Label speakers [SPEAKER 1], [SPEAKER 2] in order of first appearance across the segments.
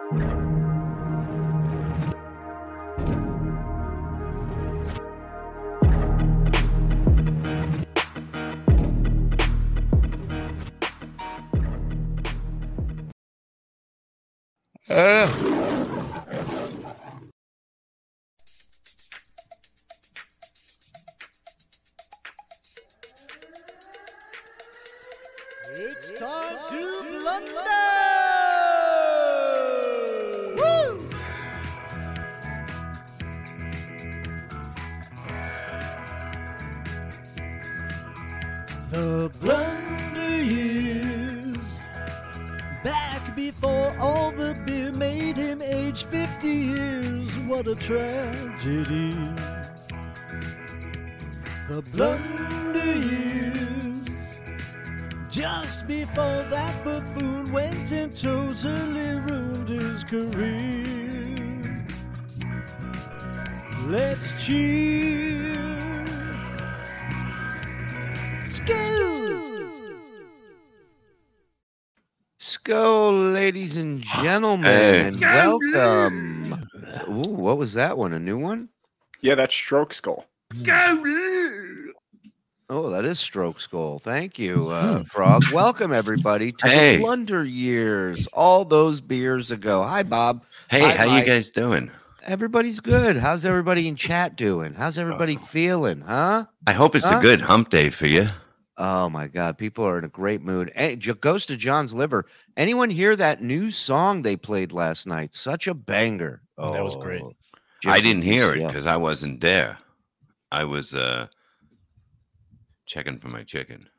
[SPEAKER 1] It's time to blunder! Woo! The blunder years, back before all the beer made him age 50 years. What a tragedy. The blunder years, just before that buffoon went and totally ruined his career. Let's cheer.
[SPEAKER 2] Skull, ladies and gentlemen, and welcome. Ooh, what was that one? A new one?
[SPEAKER 3] Yeah, that's Stroke Skull.
[SPEAKER 2] Oh, that is Stroke Skull. Thank you, Frog. Welcome, everybody, to the Blunder Years, all those beers ago. Hi, Bob.
[SPEAKER 4] Hey,
[SPEAKER 2] Hi,
[SPEAKER 4] how
[SPEAKER 2] Mike.
[SPEAKER 4] you guys doing?
[SPEAKER 2] Everybody's good. How's everybody in chat doing? How's everybody feeling, huh?
[SPEAKER 4] I hope it's a good hump day for you.
[SPEAKER 2] Oh, my God. People are in a great mood. Hey, Ghost of John's Liver. Anyone hear that new song they played last night? Such a banger. Oh,
[SPEAKER 5] that was great.
[SPEAKER 4] I didn't hear it because I wasn't there. I was checking for my chicken.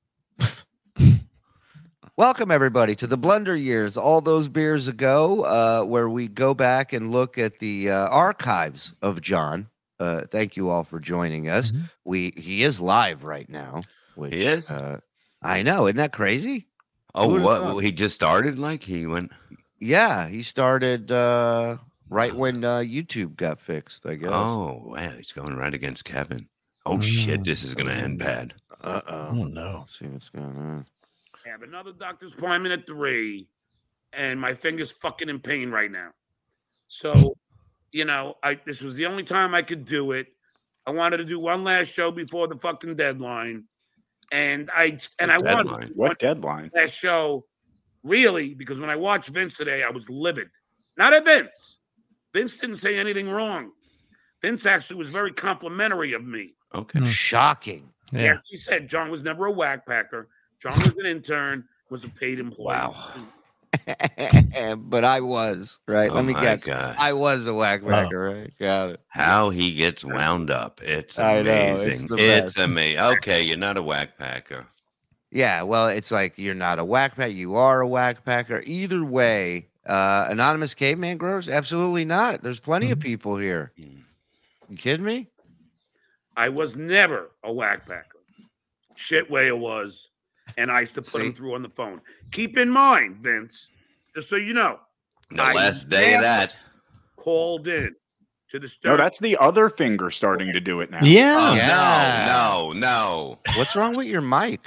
[SPEAKER 2] Welcome, everybody, to the Blunder Years, all those beers ago, where we go back and look at the archives of John. Thank you all for joining us.
[SPEAKER 5] Mm-hmm.
[SPEAKER 2] He is live right now. Which,
[SPEAKER 4] He is?
[SPEAKER 2] I know. Isn't that crazy?
[SPEAKER 4] Oh, what? Well, he just started? Like he went?
[SPEAKER 2] Yeah, he started right when YouTube got fixed, I guess.
[SPEAKER 4] Oh, wow. He's going right against Kevin. Oh, shit. This is going to end bad.
[SPEAKER 2] Uh-oh.
[SPEAKER 5] Oh, no.
[SPEAKER 2] Let's see what's going on.
[SPEAKER 6] I have another doctor's appointment at 3, and my finger's fucking in pain right now. So, this was the only time I could do it. I wanted to do one last show before the fucking deadline. And I wanted
[SPEAKER 3] What deadline?
[SPEAKER 6] Last show, really, because when I watched Vince today, I was livid. Not at Vince. Vince didn't say anything wrong. Vince actually was very complimentary of me.
[SPEAKER 4] Okay.
[SPEAKER 2] Shocking.
[SPEAKER 5] Yeah.
[SPEAKER 6] Yes, he said John was never a whack packer. John was an intern, was a paid employee.
[SPEAKER 4] Wow.
[SPEAKER 2] But I was, right?
[SPEAKER 4] Oh
[SPEAKER 2] Let me
[SPEAKER 4] my
[SPEAKER 2] guess.
[SPEAKER 4] God.
[SPEAKER 2] I was a whackbacker, right? Got it.
[SPEAKER 4] How he gets wound up. It's
[SPEAKER 2] I know,
[SPEAKER 4] amazing.
[SPEAKER 2] it's the
[SPEAKER 4] It's
[SPEAKER 2] best.
[SPEAKER 4] amazing. Okay, you're not a whack packer.
[SPEAKER 2] Yeah, well, it's like you're not a whack packer, you are a whack packer. Either way, anonymous caveman growers? Absolutely not. There's plenty of people here. You kidding me?
[SPEAKER 6] I was never a whack packer. Shit way it was. And I used to put him through on the phone. Keep in mind, Vince, just so you know.
[SPEAKER 4] The
[SPEAKER 6] I
[SPEAKER 4] last day of
[SPEAKER 6] never
[SPEAKER 4] that.
[SPEAKER 6] Called in to the
[SPEAKER 3] No, that's the other finger starting to do it now.
[SPEAKER 5] Yeah.
[SPEAKER 4] Oh,
[SPEAKER 2] Yeah.
[SPEAKER 4] no.
[SPEAKER 2] What's wrong with your mic?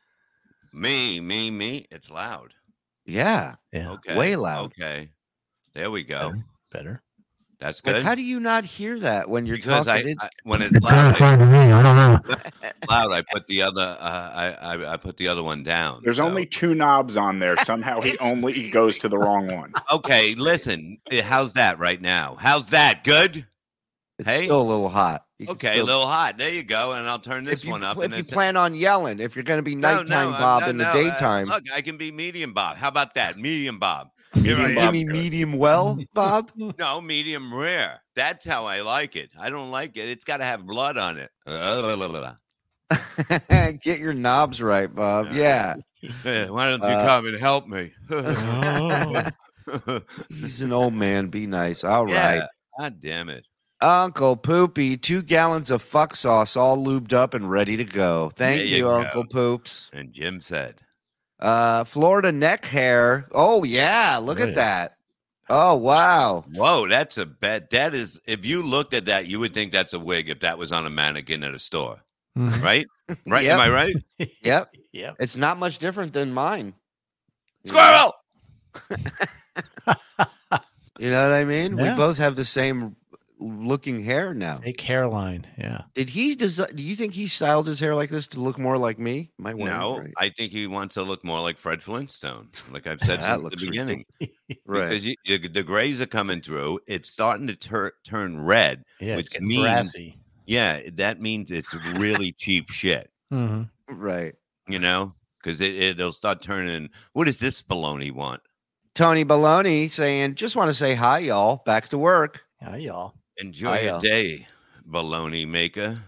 [SPEAKER 4] Me. It's loud.
[SPEAKER 2] Yeah.
[SPEAKER 5] Yeah.
[SPEAKER 4] Okay.
[SPEAKER 2] Way loud.
[SPEAKER 4] Okay. There we go.
[SPEAKER 5] Better.
[SPEAKER 4] That's
[SPEAKER 2] Like,
[SPEAKER 4] good.
[SPEAKER 2] how do you not hear that when you're
[SPEAKER 4] Because
[SPEAKER 2] talking?
[SPEAKER 4] when it's loud,
[SPEAKER 5] to me. I don't know.
[SPEAKER 4] loud, I put the other I put the other one down.
[SPEAKER 3] There's
[SPEAKER 4] so.
[SPEAKER 3] only 2 knobs on there. Somehow he goes to the wrong one.
[SPEAKER 4] Okay, listen. How's that right now? How's that? Good?
[SPEAKER 2] It's
[SPEAKER 4] Hey?
[SPEAKER 2] still a little hot. You can
[SPEAKER 4] Okay,
[SPEAKER 2] still-
[SPEAKER 4] a little hot. There you go. And I'll turn this one up.
[SPEAKER 2] If
[SPEAKER 4] and
[SPEAKER 2] you
[SPEAKER 4] it's-
[SPEAKER 2] plan on yelling, if you're going to be nighttime Bob in the daytime,
[SPEAKER 4] look, I can be medium Bob. How about that? Medium Bob.
[SPEAKER 2] you
[SPEAKER 4] Here I
[SPEAKER 2] give
[SPEAKER 4] am.
[SPEAKER 2] me medium well, Bob.
[SPEAKER 4] No, medium rare. That's how I like it. I don't like it. It's got to have blood on it.
[SPEAKER 2] Get your knobs right, Bob. Yeah.
[SPEAKER 4] Why don't you come and help me?
[SPEAKER 2] He's an old man. Be nice. All right.
[SPEAKER 4] Yeah. God damn it.
[SPEAKER 2] Uncle Poopy, 2 gallons of fuck sauce all lubed up and ready to go. Thank
[SPEAKER 4] There
[SPEAKER 2] you,
[SPEAKER 4] you go.
[SPEAKER 2] Uncle Poops.
[SPEAKER 4] And Jim said,
[SPEAKER 2] Florida neck hair. Oh, yeah. Look at that. Oh, wow.
[SPEAKER 4] whoa, that's a bad. That is, if you looked at that, you would think that's a wig if that was on a mannequin at a store. Right? Right?
[SPEAKER 2] Yep.
[SPEAKER 4] Am I right?
[SPEAKER 2] Yep.
[SPEAKER 5] Yep.
[SPEAKER 2] It's not much different than mine.
[SPEAKER 4] Squirrel!
[SPEAKER 2] You know what I mean? We
[SPEAKER 1] Yeah.
[SPEAKER 2] both have the same looking hair now.
[SPEAKER 1] Fake hairline. Yeah.
[SPEAKER 2] Did he do you think he styled his hair like this to look more like me? Might want
[SPEAKER 4] No,
[SPEAKER 2] right?
[SPEAKER 4] I think he wants to look more like Fred Flintstone, like I've said
[SPEAKER 2] That
[SPEAKER 4] since the
[SPEAKER 2] looks
[SPEAKER 4] beginning.
[SPEAKER 2] Right.
[SPEAKER 4] Because the grays are coming through. It's starting to turn red,
[SPEAKER 1] Yeah. It's
[SPEAKER 4] which
[SPEAKER 1] getting
[SPEAKER 4] means,
[SPEAKER 1] brassy.
[SPEAKER 4] yeah, that means it's really cheap shit,
[SPEAKER 2] Right.
[SPEAKER 4] you know? Because it'll start turning, what does this baloney want?
[SPEAKER 2] Tony Baloney saying, just want to say hi, y'all. Back to work.
[SPEAKER 1] Hi, y'all.
[SPEAKER 4] Enjoy
[SPEAKER 2] Hi,
[SPEAKER 4] your
[SPEAKER 2] y'all.
[SPEAKER 4] day, baloney maker.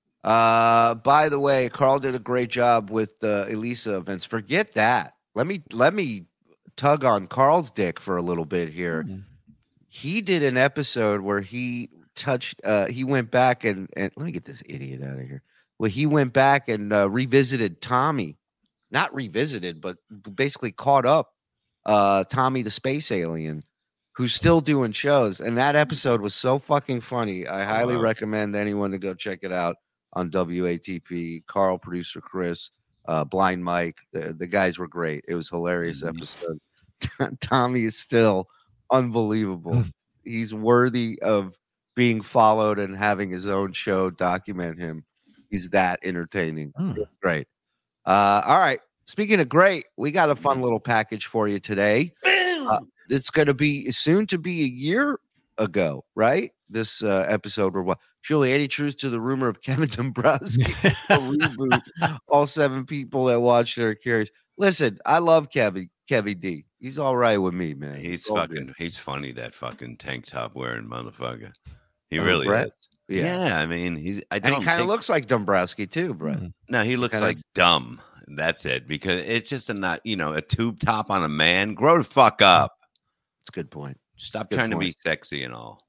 [SPEAKER 2] By the way, Carl did a great job with the Elisa events. Forget that. Let me tug on Carl's dick for a little bit here. He did an episode where he went back and let me get this idiot out of here. Well, he went back and revisited Tommy. Not revisited, but basically caught up Tommy the space alien, who's still doing shows. And that episode was so fucking funny. I highly recommend anyone to go check it out on WATP. Carl, producer Chris, Blind Mike. The guys were great. It was a hilarious episode. Tommy is still unbelievable. He's worthy of being followed and having his own show document him. He's that entertaining. Great. All right. Speaking of great, we got a fun little package for you today. It's going to be soon to be a year ago, right? This episode where Julie, any truth to the rumor of Kevin Dombrowski reboot? All 7 people that watched it are curious. Listen, I love Kevin D. He's all right with me, man.
[SPEAKER 4] He's
[SPEAKER 2] good.
[SPEAKER 4] he's funny, that fucking tank top wearing motherfucker. He really
[SPEAKER 2] Brett?
[SPEAKER 4] is.
[SPEAKER 2] Yeah.
[SPEAKER 4] I mean,
[SPEAKER 2] And he kind of looks like Dombrowski too, Brett.
[SPEAKER 4] No, he looks like dumb. That's it. Because it's just a tube top on a man. Grow the fuck up.
[SPEAKER 2] That's a good point.
[SPEAKER 4] Stop trying to be sexy and all.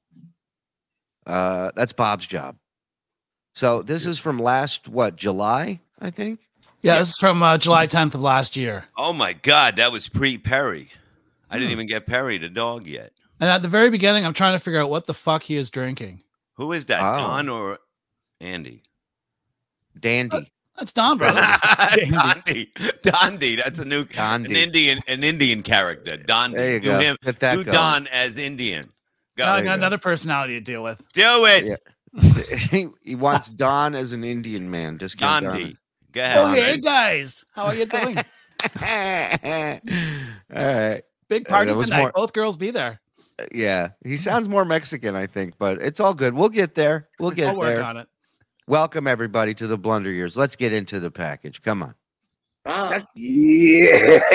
[SPEAKER 2] That's Bob's job. So this is from last, July, I think?
[SPEAKER 5] Yeah, this is from July 10th of last year.
[SPEAKER 4] Oh, my God. That was pre-Perry. I didn't even get Perry the dog yet.
[SPEAKER 5] And at the very beginning, I'm trying to figure out what the fuck he is drinking.
[SPEAKER 4] Who is that? Don or Andy?
[SPEAKER 2] Dandy.
[SPEAKER 5] That's Don, brother.
[SPEAKER 4] Dondi. That's a new an Indian character. Dondi.
[SPEAKER 2] There you go.
[SPEAKER 4] Get that going. Don as Indian.
[SPEAKER 5] Go. I got another personality to deal with.
[SPEAKER 4] Do it.
[SPEAKER 2] Yeah. he wants Don as an Indian man. Just
[SPEAKER 4] Dondi. Go ahead.
[SPEAKER 5] Oh, hey guys, how are you doing?
[SPEAKER 2] All right.
[SPEAKER 5] Big party tonight. Both girls be there.
[SPEAKER 2] Yeah, he sounds more Mexican, I think, but it's all good. We'll get there.
[SPEAKER 5] I'll work on it.
[SPEAKER 2] Welcome everybody to the Blunder Years. Let's get into the package. Come on.
[SPEAKER 6] Yeah.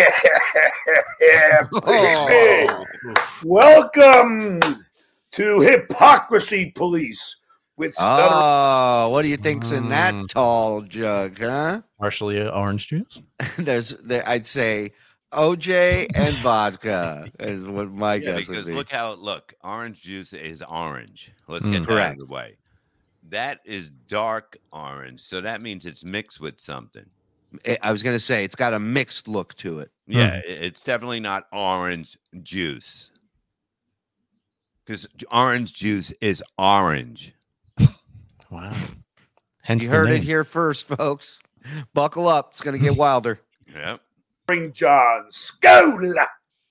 [SPEAKER 6] Welcome to Hypocrisy Police with Stutter.
[SPEAKER 2] Oh, what do you think's in that tall jug, huh?
[SPEAKER 1] Partially orange juice.
[SPEAKER 2] I'd say OJ and vodka is what my guess would be.
[SPEAKER 4] Because look, orange juice is orange. Let's get that out of the way. That is dark orange, so that means it's mixed with something.
[SPEAKER 2] I was going to say it's got a mixed look to it.
[SPEAKER 4] Yeah, it's definitely not orange juice. Because orange juice is orange.
[SPEAKER 1] Wow. Hence
[SPEAKER 2] you heard it here first, folks. Buckle up. It's going to get wilder.
[SPEAKER 4] Yep.
[SPEAKER 6] Bring John Scola.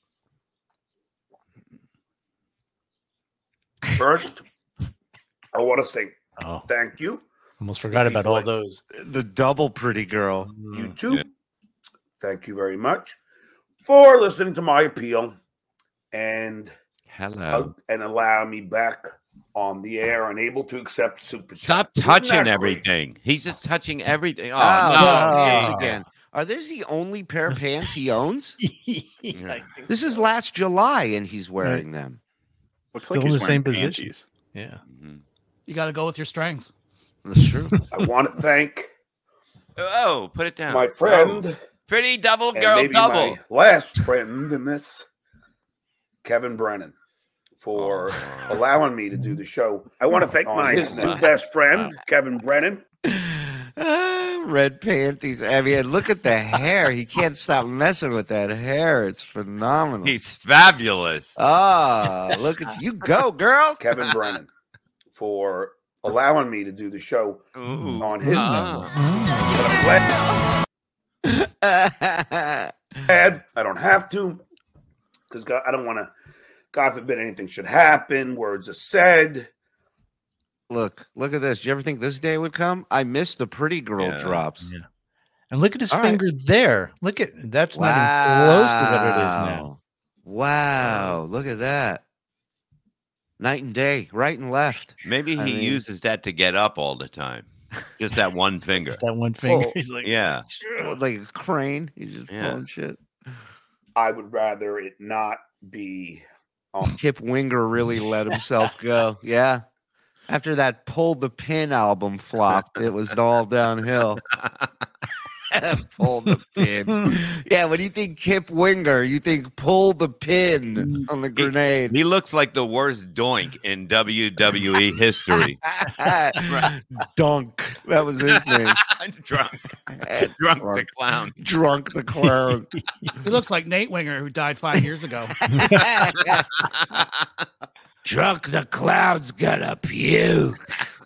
[SPEAKER 6] First, I want to say thank you.
[SPEAKER 1] Almost forgot about all those.
[SPEAKER 2] The double pretty girl.
[SPEAKER 6] You too. Yeah. Thank you very much for listening to my appeal and allow me back on the air and able to accept super.
[SPEAKER 4] Stop touching everything. He's just touching everything. Oh,
[SPEAKER 2] pants again. Are this the only pair of pants he owns? This is last July and he's wearing them.
[SPEAKER 3] Looks
[SPEAKER 1] Still
[SPEAKER 3] like
[SPEAKER 1] in
[SPEAKER 3] he's
[SPEAKER 1] the same
[SPEAKER 3] wearing
[SPEAKER 1] position. Yeah.
[SPEAKER 5] You got to go with your strengths.
[SPEAKER 2] That's true.
[SPEAKER 6] I want to thank.
[SPEAKER 4] Oh, put it down.
[SPEAKER 6] My friend.
[SPEAKER 4] Pretty double girl double.
[SPEAKER 6] My last friend in this, Kevin Brennan, for allowing me to do the show. I want to thank my new best friend, Kevin Brennan.
[SPEAKER 2] Red panties. I mean, look at the hair. He can't stop messing with that hair. It's phenomenal.
[SPEAKER 4] He's fabulous.
[SPEAKER 2] Look at you go, girl.
[SPEAKER 6] Kevin Brennan, for allowing me to do the show on his network. But I'm glad I don't have to, because I don't want to God forbid anything should happen. Words are said.
[SPEAKER 2] Look at this. Do you ever think this day would come? I missed the pretty girl drops.
[SPEAKER 7] Yeah. And look at his
[SPEAKER 2] All
[SPEAKER 7] finger there. Look at that's not even close to what it is now.
[SPEAKER 2] Wow. Look at that. Night and day, right and left.
[SPEAKER 4] Maybe he uses that to get up all the time. Just that one finger.
[SPEAKER 7] Just that one finger.
[SPEAKER 2] Oh,
[SPEAKER 7] He's like,
[SPEAKER 4] Yeah.
[SPEAKER 2] Like a crane. He's just pulling shit.
[SPEAKER 6] I would rather it not be.
[SPEAKER 2] Kip Winger really let himself go. Yeah. After that Pull the Pin album flopped, it was all downhill. Pull the pin. Yeah, when you think Kip Winger, you think pull the pin on the grenade.
[SPEAKER 4] He looks like the worst doink in WWE history.
[SPEAKER 2] Dunk. That was his name.
[SPEAKER 4] Drunk the clown.
[SPEAKER 2] Drunk the clown.
[SPEAKER 5] He looks like Nate Winger, who died 5 years ago.
[SPEAKER 2] Drunk the clown's gonna puke.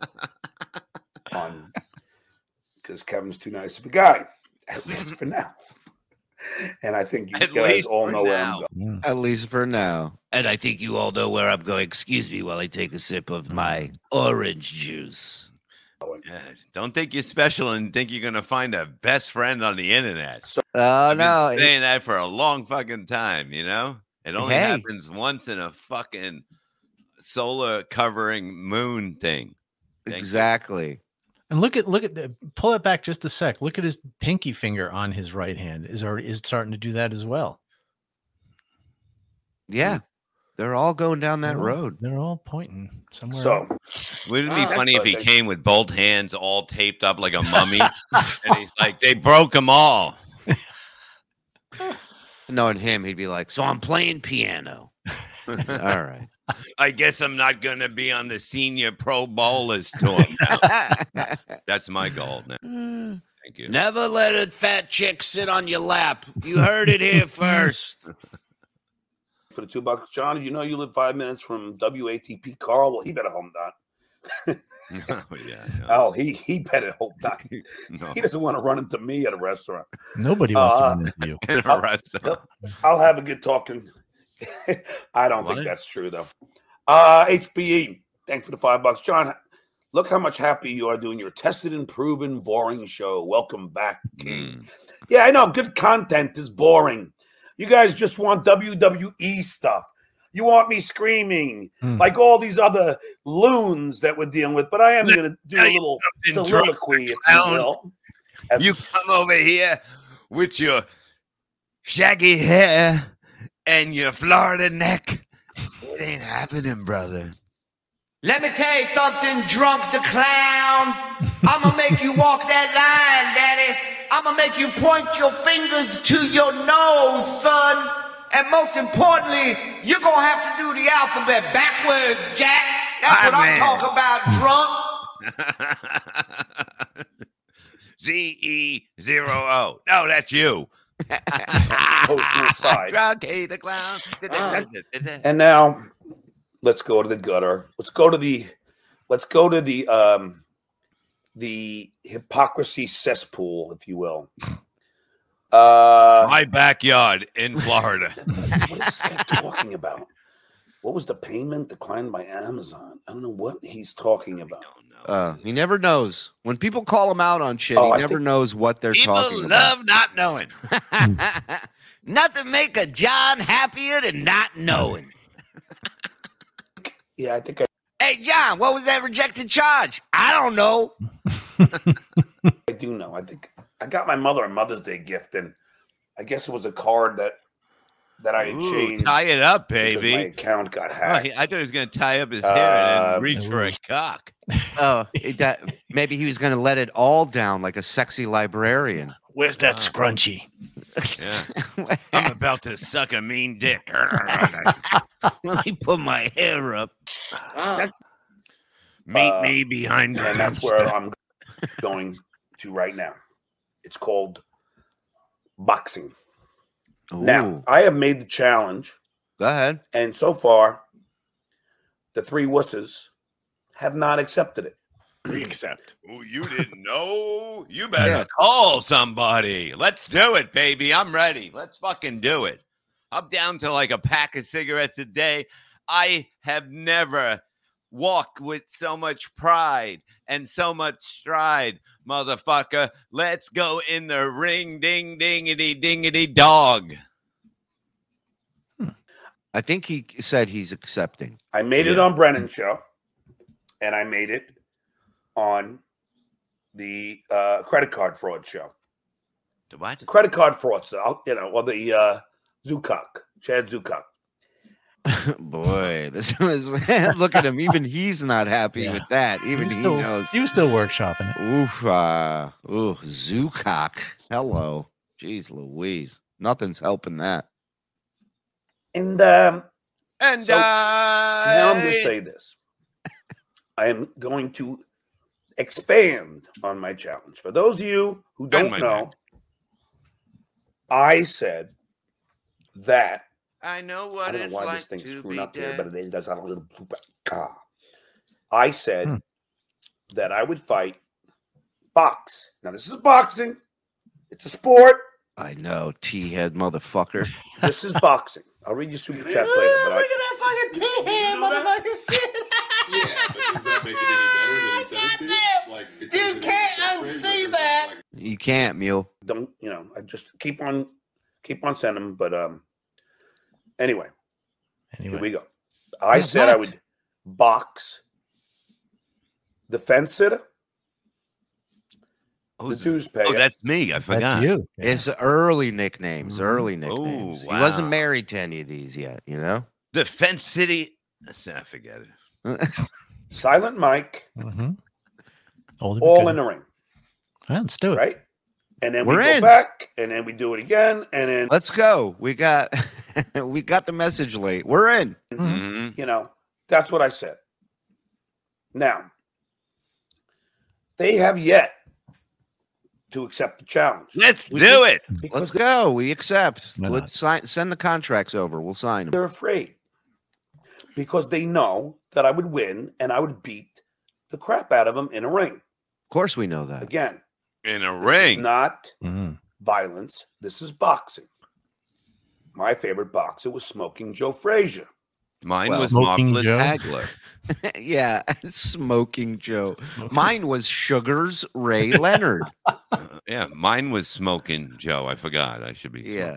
[SPEAKER 6] Because Kevin's too nice of a guy, at least for now. And I think you guys all know where I'm going.
[SPEAKER 2] At least for now.
[SPEAKER 8] And I think you all know where I'm going. Excuse me while I take a sip of my orange juice.
[SPEAKER 4] Don't think you're special and think you're going to find a best friend on the internet.
[SPEAKER 2] Oh, no.
[SPEAKER 4] I've been saying that for a long fucking time, you know? It only happens once in a fucking solar covering moon thing.
[SPEAKER 2] Exactly.
[SPEAKER 7] And look at pull it back just a sec. Look at his pinky finger on his right hand is starting to do that as well.
[SPEAKER 2] Yeah. They're all going down that road.
[SPEAKER 7] They're all pointing somewhere.
[SPEAKER 6] So,
[SPEAKER 4] wouldn't it be funny if he came with both hands all taped up like a mummy? And he's like, they broke them all.
[SPEAKER 2] Knowing him, he'd be like, so I'm playing piano. All right.
[SPEAKER 4] I guess I'm not going to be on the senior pro bowlers tour now. That's my goal now. Thank you.
[SPEAKER 8] Never let a fat chick sit on your lap. You heard it here first.
[SPEAKER 6] For the $2, John, you know you live 5 minutes from WATP Carl. Well, he better hope not. Oh, he better hope not. No. He doesn't want to run into me at a restaurant.
[SPEAKER 7] Nobody wants to run into you
[SPEAKER 4] at a restaurant.
[SPEAKER 6] I'll have a good talking. I don't think that's true, though. HBE, thanks for the $5. John, look how much happy you are doing your tested and proven boring show. Welcome back, King. Yeah, I know. Good content is boring. You guys just want WWE stuff. You want me screaming like all these other loons that we're dealing with. But I am going to do a little soliloquy, if you will.
[SPEAKER 4] You come over here with your shaggy hair and your Florida neck. It ain't happening, brother.
[SPEAKER 8] Let me tell you something, Drunk the Clown. I'm going to make you walk that line, Daddy. I'm going to make you point your fingers to your nose, son. And most importantly, you're going to have to do the alphabet backwards, Jack. That's what I'm talking about, drunk.
[SPEAKER 4] Z-E-0-O. No, that's you.
[SPEAKER 6] Drunky the Clown. And now, let's go to the gutter. Let's go to the hypocrisy cesspool, if you will.
[SPEAKER 4] My backyard in Florida.
[SPEAKER 6] What is this guy talking about? What was the payment declined by Amazon? I don't know what he's talking about.
[SPEAKER 2] He never knows. When people call him out on shit, he never knows what they're talking about.
[SPEAKER 8] People love not knowing. Nothing make a John happier than not knowing.
[SPEAKER 6] Yeah, I think
[SPEAKER 8] Hey, John, what was that rejected charge? I don't know.
[SPEAKER 6] I do know. I think I got my mother a Mother's Day gift, and I guess it was a card that I had changed.
[SPEAKER 4] Tie it up, baby.
[SPEAKER 6] My account got hacked.
[SPEAKER 4] I thought he was going to tie up his hair and then reach for a cock.
[SPEAKER 2] Oh, maybe he was going to let it all down like a sexy librarian.
[SPEAKER 7] Where's that scrunchie?
[SPEAKER 4] Yeah. I'm about to suck a mean dick.
[SPEAKER 8] Let me put my hair up.
[SPEAKER 4] Meet me behind the
[SPEAKER 6] and that's where I'm going to right now. It's called boxing.
[SPEAKER 2] Ooh.
[SPEAKER 6] Now, I have made the challenge.
[SPEAKER 2] Go ahead.
[SPEAKER 6] And so far, the three wusses have not accepted it.
[SPEAKER 3] Accept.
[SPEAKER 4] Oh, you didn't know? You better call somebody. Let's do it, baby. I'm ready. Let's fucking do it. I'm down to like a pack of cigarettes a day. I have never walked with so much pride and so much stride, motherfucker. Let's go in the ring, ding, dingity, dingity, dog.
[SPEAKER 2] I think he said he's accepting.
[SPEAKER 6] I made it on Brennan's show, and I made it on the credit card fraud show.
[SPEAKER 4] The what?
[SPEAKER 6] The credit card fraudster, or the Zukak, Chad Zukak.
[SPEAKER 2] Boy, this was look at him. Even he's not happy with that. Even he knows.
[SPEAKER 7] He was still workshopping it.
[SPEAKER 2] Zukak. Hello. Jeez Louise. Nothing's helping that.
[SPEAKER 6] And now I'm going
[SPEAKER 4] now
[SPEAKER 6] to say this. I am going to expand on my challenge. For those of you who don't know, I said that
[SPEAKER 4] I know what
[SPEAKER 6] I don't know
[SPEAKER 4] it's
[SPEAKER 6] why
[SPEAKER 4] like
[SPEAKER 6] this thing's
[SPEAKER 4] to
[SPEAKER 6] screwing
[SPEAKER 4] be
[SPEAKER 6] up here,
[SPEAKER 4] dead.
[SPEAKER 6] but it does have a little. I said that I would fight box. Now this is boxing. It's a sport.
[SPEAKER 2] I know, T-head motherfucker.
[SPEAKER 6] This is boxing. I'll read you super chats later. But
[SPEAKER 8] Look at that fucking T-head, motherfucker shit.
[SPEAKER 9] Yeah, but does that make it any better than he said it to you? Like,
[SPEAKER 8] You can't unsee that.
[SPEAKER 2] You can't, Mule.
[SPEAKER 6] don't I just keep on sending them. But anyway, here we go. I said I would box the fence sitter, the dues payer.
[SPEAKER 4] Oh, that's me. I forgot.
[SPEAKER 7] That's you.
[SPEAKER 2] It's early nicknames. Early nicknames.
[SPEAKER 4] Oh,
[SPEAKER 2] He wasn't
[SPEAKER 4] wow.
[SPEAKER 2] married to any of these yet, you know?
[SPEAKER 4] The Fence City. I forget it.
[SPEAKER 6] Silent Mike,
[SPEAKER 7] Mm-hmm.
[SPEAKER 6] all in the ring,
[SPEAKER 7] Let's do it.
[SPEAKER 6] right? And then we
[SPEAKER 2] We're
[SPEAKER 6] go
[SPEAKER 2] in.
[SPEAKER 6] back, and then we do it again, and then
[SPEAKER 2] Let's go. We got the message late. We're in.
[SPEAKER 4] Mhm.
[SPEAKER 6] That's what I said. Now, they have yet to accept the challenge.
[SPEAKER 4] Let's do it.
[SPEAKER 6] Because
[SPEAKER 2] Let's go. We accept.
[SPEAKER 7] Why
[SPEAKER 2] Let's send the contracts over. We'll sign them.
[SPEAKER 6] they're afraid because they know that I would win and I would beat the crap out of them in a ring.
[SPEAKER 2] Of course we know that.
[SPEAKER 6] Again,
[SPEAKER 4] In a
[SPEAKER 6] this is
[SPEAKER 4] ring.
[SPEAKER 6] not
[SPEAKER 7] Mhm.
[SPEAKER 6] violence. This is boxing. My favorite boxer was Smoking Joe Frazier.
[SPEAKER 4] Mine
[SPEAKER 2] Well,
[SPEAKER 4] was
[SPEAKER 7] Smoking
[SPEAKER 4] Marvelous
[SPEAKER 7] Joe.
[SPEAKER 4] Hagler.
[SPEAKER 2] Yeah, Smoking Joe. Mine was Sugars Ray Leonard.
[SPEAKER 4] Yeah, mine was Smoking Joe. I forgot. I should be.
[SPEAKER 2] Yeah.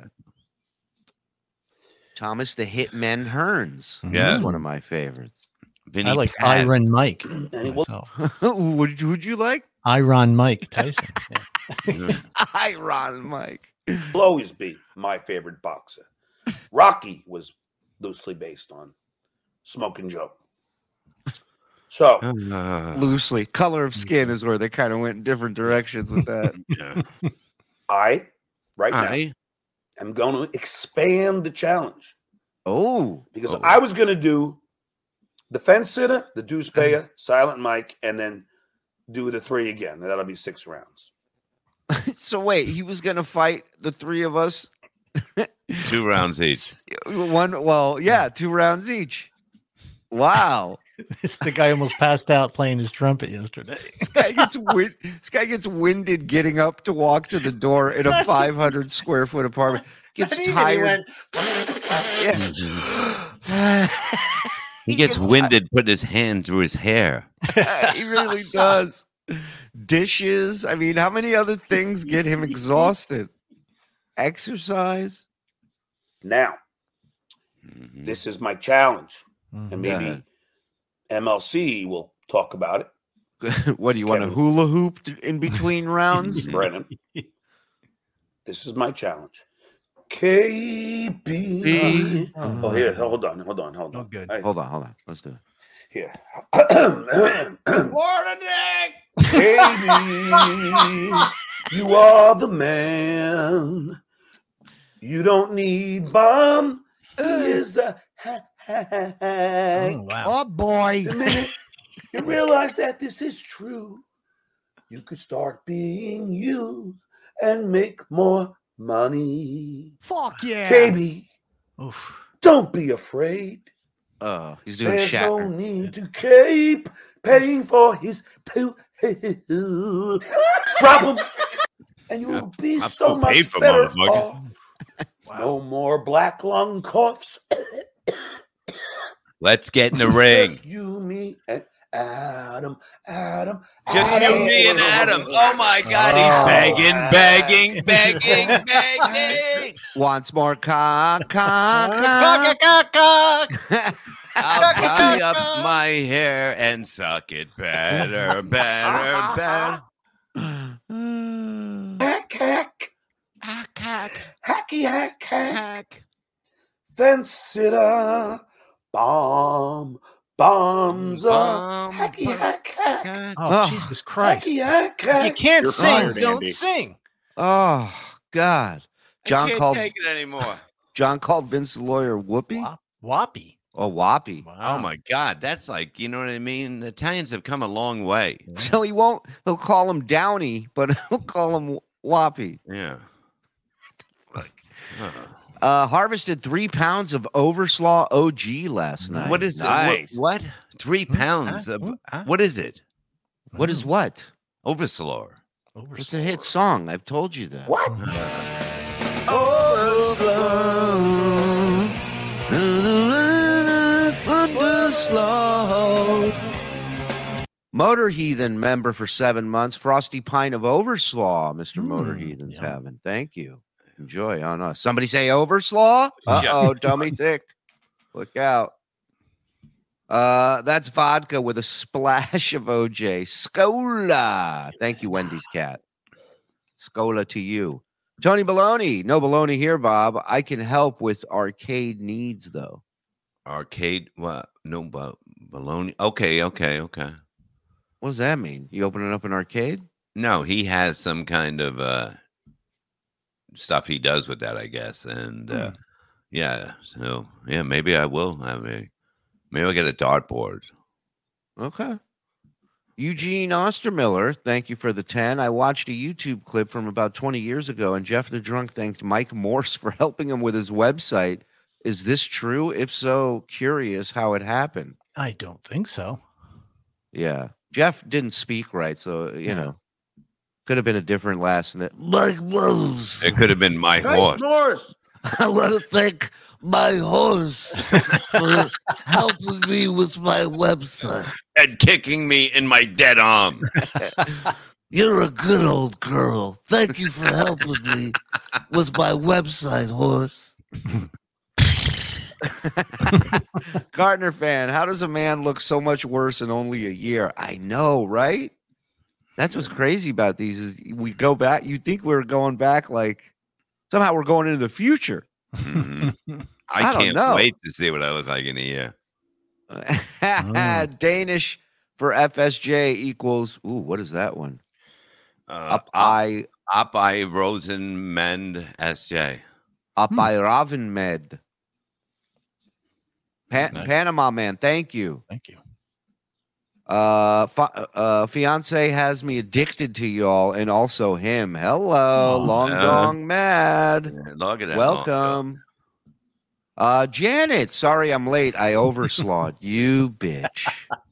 [SPEAKER 2] Thomas the Hitman Hearns.
[SPEAKER 7] Yeah.
[SPEAKER 2] That's one of my favorites.
[SPEAKER 4] Vinny
[SPEAKER 7] I like
[SPEAKER 4] Pat.
[SPEAKER 7] Iron Mike.
[SPEAKER 6] And he was
[SPEAKER 7] myself.
[SPEAKER 2] Would you like?
[SPEAKER 7] Iron Mike Tyson. Yeah.
[SPEAKER 2] Iron Mike.
[SPEAKER 6] will always be my favorite boxer. Rocky was loosely based on Smoking Joe. So
[SPEAKER 2] Loosely. Color of skin is where they kind of went in different directions with that.
[SPEAKER 4] Yeah.
[SPEAKER 6] I, right now,
[SPEAKER 4] I
[SPEAKER 6] am going to expand the challenge
[SPEAKER 2] Oh.
[SPEAKER 6] because I was going to do the fence sitter, the deuce payer, Silent Mike, and then do the 3 again. That'll be 6 rounds.
[SPEAKER 2] So wait, he was going to fight the three of us
[SPEAKER 4] 2 rounds each.
[SPEAKER 2] 2 rounds each. Wow.
[SPEAKER 7] This the guy almost passed out playing his trumpet yesterday.
[SPEAKER 2] This guy gets winded getting up to walk to the door in a 500 square foot apartment. Gets tired. Yeah.
[SPEAKER 4] He gets winded putting his hand through his hair.
[SPEAKER 2] He really does. Dishes. I mean, how many other things get him exhausted? Exercise.
[SPEAKER 6] Now,
[SPEAKER 4] Mhm.
[SPEAKER 6] this is my challenge, and
[SPEAKER 2] Go
[SPEAKER 6] maybe
[SPEAKER 2] ahead.
[SPEAKER 6] MLC will talk about it.
[SPEAKER 2] What do you want to
[SPEAKER 6] Kevin.
[SPEAKER 2] hula hoop in between rounds?
[SPEAKER 6] Brennan, this is my challenge. KB. Oh, here, hold on.
[SPEAKER 7] Oh, good.
[SPEAKER 2] Hold on. Let's do it.
[SPEAKER 6] Here.
[SPEAKER 8] Florida Dick.
[SPEAKER 6] Baby, you are the man. You don't need bomb. Is a
[SPEAKER 7] Oh, wow.
[SPEAKER 2] Oh boy.
[SPEAKER 6] The minute you realize that this is true, you could start being you and make more money.
[SPEAKER 5] Fuck yeah.
[SPEAKER 6] Baby,
[SPEAKER 7] Oof.
[SPEAKER 6] don't be afraid.
[SPEAKER 2] Oh, he's doing
[SPEAKER 6] There's no
[SPEAKER 2] Shatner.
[SPEAKER 6] need to keep paying for his problem, and you will be
[SPEAKER 4] I'm
[SPEAKER 6] so
[SPEAKER 4] still paid
[SPEAKER 6] much
[SPEAKER 4] for
[SPEAKER 6] better
[SPEAKER 4] motherfucker.
[SPEAKER 6] off No more black lung coughs.
[SPEAKER 4] Let's get in the ring.
[SPEAKER 6] Just you, me, and Adam.
[SPEAKER 4] Just you, me, and Adam. Oh my God, he's begging.
[SPEAKER 2] Wants more cock.
[SPEAKER 7] Cock.
[SPEAKER 4] I'll tie up my hair and suck it better.
[SPEAKER 6] Hack. Fence sitter. Bombs up. Hack.
[SPEAKER 7] Oh, Jesus Christ.
[SPEAKER 6] Hack.
[SPEAKER 7] If you can't
[SPEAKER 3] You're
[SPEAKER 7] sing,
[SPEAKER 3] fired,
[SPEAKER 7] don't
[SPEAKER 3] Andy.
[SPEAKER 7] sing.
[SPEAKER 2] Oh God.
[SPEAKER 4] I can't take it anymore.
[SPEAKER 2] John called Vince the lawyer Whoopee.
[SPEAKER 7] Whoppy.
[SPEAKER 2] Oh, Whoppy.
[SPEAKER 4] Oh my God, that's like, you know what I mean? The Italians have come a long way.
[SPEAKER 2] So he'll call him Downey, but he'll call him Whoppy.
[SPEAKER 4] Yeah.
[SPEAKER 2] Harvested 3 pounds of Overslaw OG last night.
[SPEAKER 4] What is
[SPEAKER 2] nice.
[SPEAKER 4] what? 3 pounds of what is it?
[SPEAKER 2] What is what?
[SPEAKER 4] Overslaw.
[SPEAKER 2] It's a hit song. I've told you that.
[SPEAKER 6] What?
[SPEAKER 2] Overslaw. Motor Heathen member for 7 months. Frosty Pint of Overslaw, Mr. Motor Heathen's having. Thank you. Enjoy on us. Somebody say Overslaw? Uh-oh, dummy thick. Look out. That's vodka with a splash of OJ. Scola. Thank you, Wendy's cat. Scola to you. Tony Baloney. No baloney here, Bob. I can help with arcade needs, though.
[SPEAKER 4] Arcade? What? No, baloney. Okay.
[SPEAKER 2] What does that mean? You opening up an arcade?
[SPEAKER 4] No, he has some kind of stuff he does with that, I guess. And maybe I will have maybe I'll get a dartboard.
[SPEAKER 2] Okay. Eugene Ostermiller, thank you for the 10. I watched a YouTube clip from about 20 years ago, and Jeff the Drunk thanked Mike Morse for helping him with his website. Is this true? If so, curious how it happened.
[SPEAKER 7] I don't think so.
[SPEAKER 2] Yeah. Jeff didn't speak right, so, could have been a different last name. Mike Morse.
[SPEAKER 4] It could have been my horse.
[SPEAKER 2] I want to thank my horse for helping me with my website.
[SPEAKER 4] And kicking me in my dead arm.
[SPEAKER 2] You're a good old girl. Thank you for helping me with my website, horse. Gardner fan, how does a man look so much worse in only a year? I know, right? That's what's crazy about these is we go back. You think we're going back like somehow we're going into the future.
[SPEAKER 4] Mm-hmm. I
[SPEAKER 2] don't
[SPEAKER 4] can't
[SPEAKER 2] know.
[SPEAKER 4] wait to see what I look like in a year.
[SPEAKER 2] Danish for FSJ equals. Ooh, what is that one? Up I
[SPEAKER 4] Rosenmend SJ.
[SPEAKER 2] Up I Ravenmed.
[SPEAKER 7] Nice.
[SPEAKER 2] Panama man, thank you.
[SPEAKER 7] Thank you.
[SPEAKER 2] Fiance has me addicted to y'all and also him. Hello, long dong mad.
[SPEAKER 4] Look at that.
[SPEAKER 2] Welcome. Janet, sorry I'm late. I overslawed. You bitch.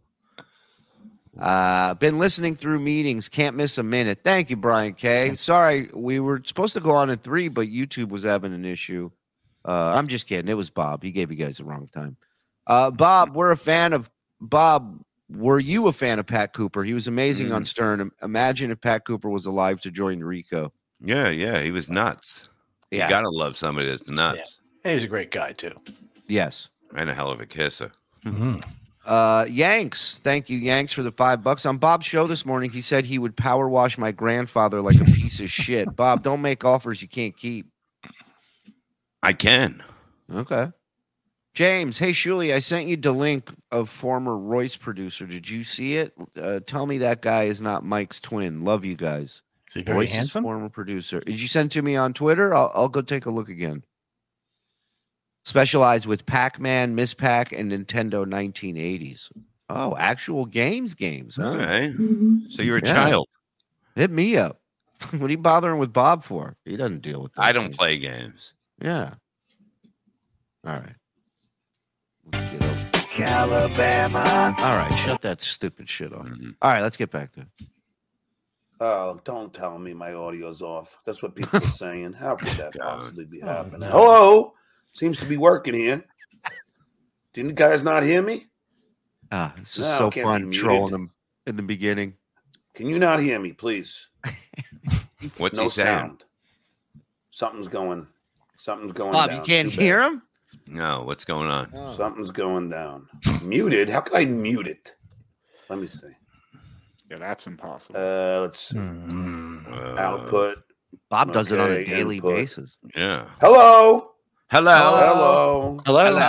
[SPEAKER 2] Been listening through meetings. Can't miss a minute. Thank you, Brian K. Sorry, we were supposed to go on at 3, but YouTube was having an issue. I'm just kidding. It was Bob. He gave you guys the wrong time. Bob, we're a fan of Bob. Were you a fan of Pat Cooper? He was amazing on Stern. Imagine if Pat Cooper was alive to join Rico.
[SPEAKER 4] Yeah, he was nuts.
[SPEAKER 2] Yeah.
[SPEAKER 4] You gotta love somebody that's nuts.
[SPEAKER 7] Yeah. He's a great guy too.
[SPEAKER 2] Yes.
[SPEAKER 4] And a hell of a kisser.
[SPEAKER 7] Mm-hmm.
[SPEAKER 2] Yanks, thank you, Yanks, for the $5. On Bob's show this morning, he said he would power wash my grandfather like a piece of shit. Bob, don't make offers you can't keep.
[SPEAKER 4] I can.
[SPEAKER 2] Okay. James, hey, Shuli, I sent you the link of former Royce producer. Did you see it? Tell me that guy is not Mike's twin. Love you guys.
[SPEAKER 7] Is he very
[SPEAKER 2] Royce's
[SPEAKER 7] handsome?
[SPEAKER 2] former producer. Did you send it to me on Twitter? I'll go take a look again. Specialized with Pac-Man, Miss Pac, and Nintendo 1980s. Oh, actual games, huh?
[SPEAKER 4] All right. So you're a
[SPEAKER 2] Yeah.
[SPEAKER 4] child.
[SPEAKER 2] Hit me up. What are you bothering with Bob for? He doesn't deal with that.
[SPEAKER 4] I don't play games.
[SPEAKER 2] Yeah. All right. Let's get over Alabama. All right, shut that stupid shit off.
[SPEAKER 4] Mhm.
[SPEAKER 2] All right, let's get back to it.
[SPEAKER 6] Oh, don't tell me my audio's off. That's what people are saying. How could that possibly be happening?
[SPEAKER 7] no.
[SPEAKER 6] Hello? Seems to be working here. Didn't you guys not hear me?
[SPEAKER 2] It's just
[SPEAKER 6] No,
[SPEAKER 2] so
[SPEAKER 6] it can't
[SPEAKER 2] fun
[SPEAKER 6] be
[SPEAKER 2] trolling
[SPEAKER 6] muted.
[SPEAKER 2] them in the beginning.
[SPEAKER 6] Can you not hear me, please?
[SPEAKER 4] What's
[SPEAKER 6] No
[SPEAKER 4] he saying?
[SPEAKER 6] sound. Something's going
[SPEAKER 2] Bob,
[SPEAKER 6] down.
[SPEAKER 2] you can't
[SPEAKER 6] Too bad.
[SPEAKER 2] hear him?
[SPEAKER 4] No, what's going on?
[SPEAKER 6] Something's going down. Muted? How can I mute it? Let me see.
[SPEAKER 3] Yeah, that's impossible.
[SPEAKER 6] Let's see. Output.
[SPEAKER 2] Bob does it on a
[SPEAKER 6] Okay,
[SPEAKER 2] daily
[SPEAKER 6] input.
[SPEAKER 2] basis.
[SPEAKER 4] Yeah.
[SPEAKER 6] Hello.
[SPEAKER 4] Hello.
[SPEAKER 6] Hello.
[SPEAKER 7] Hello.
[SPEAKER 6] Hello.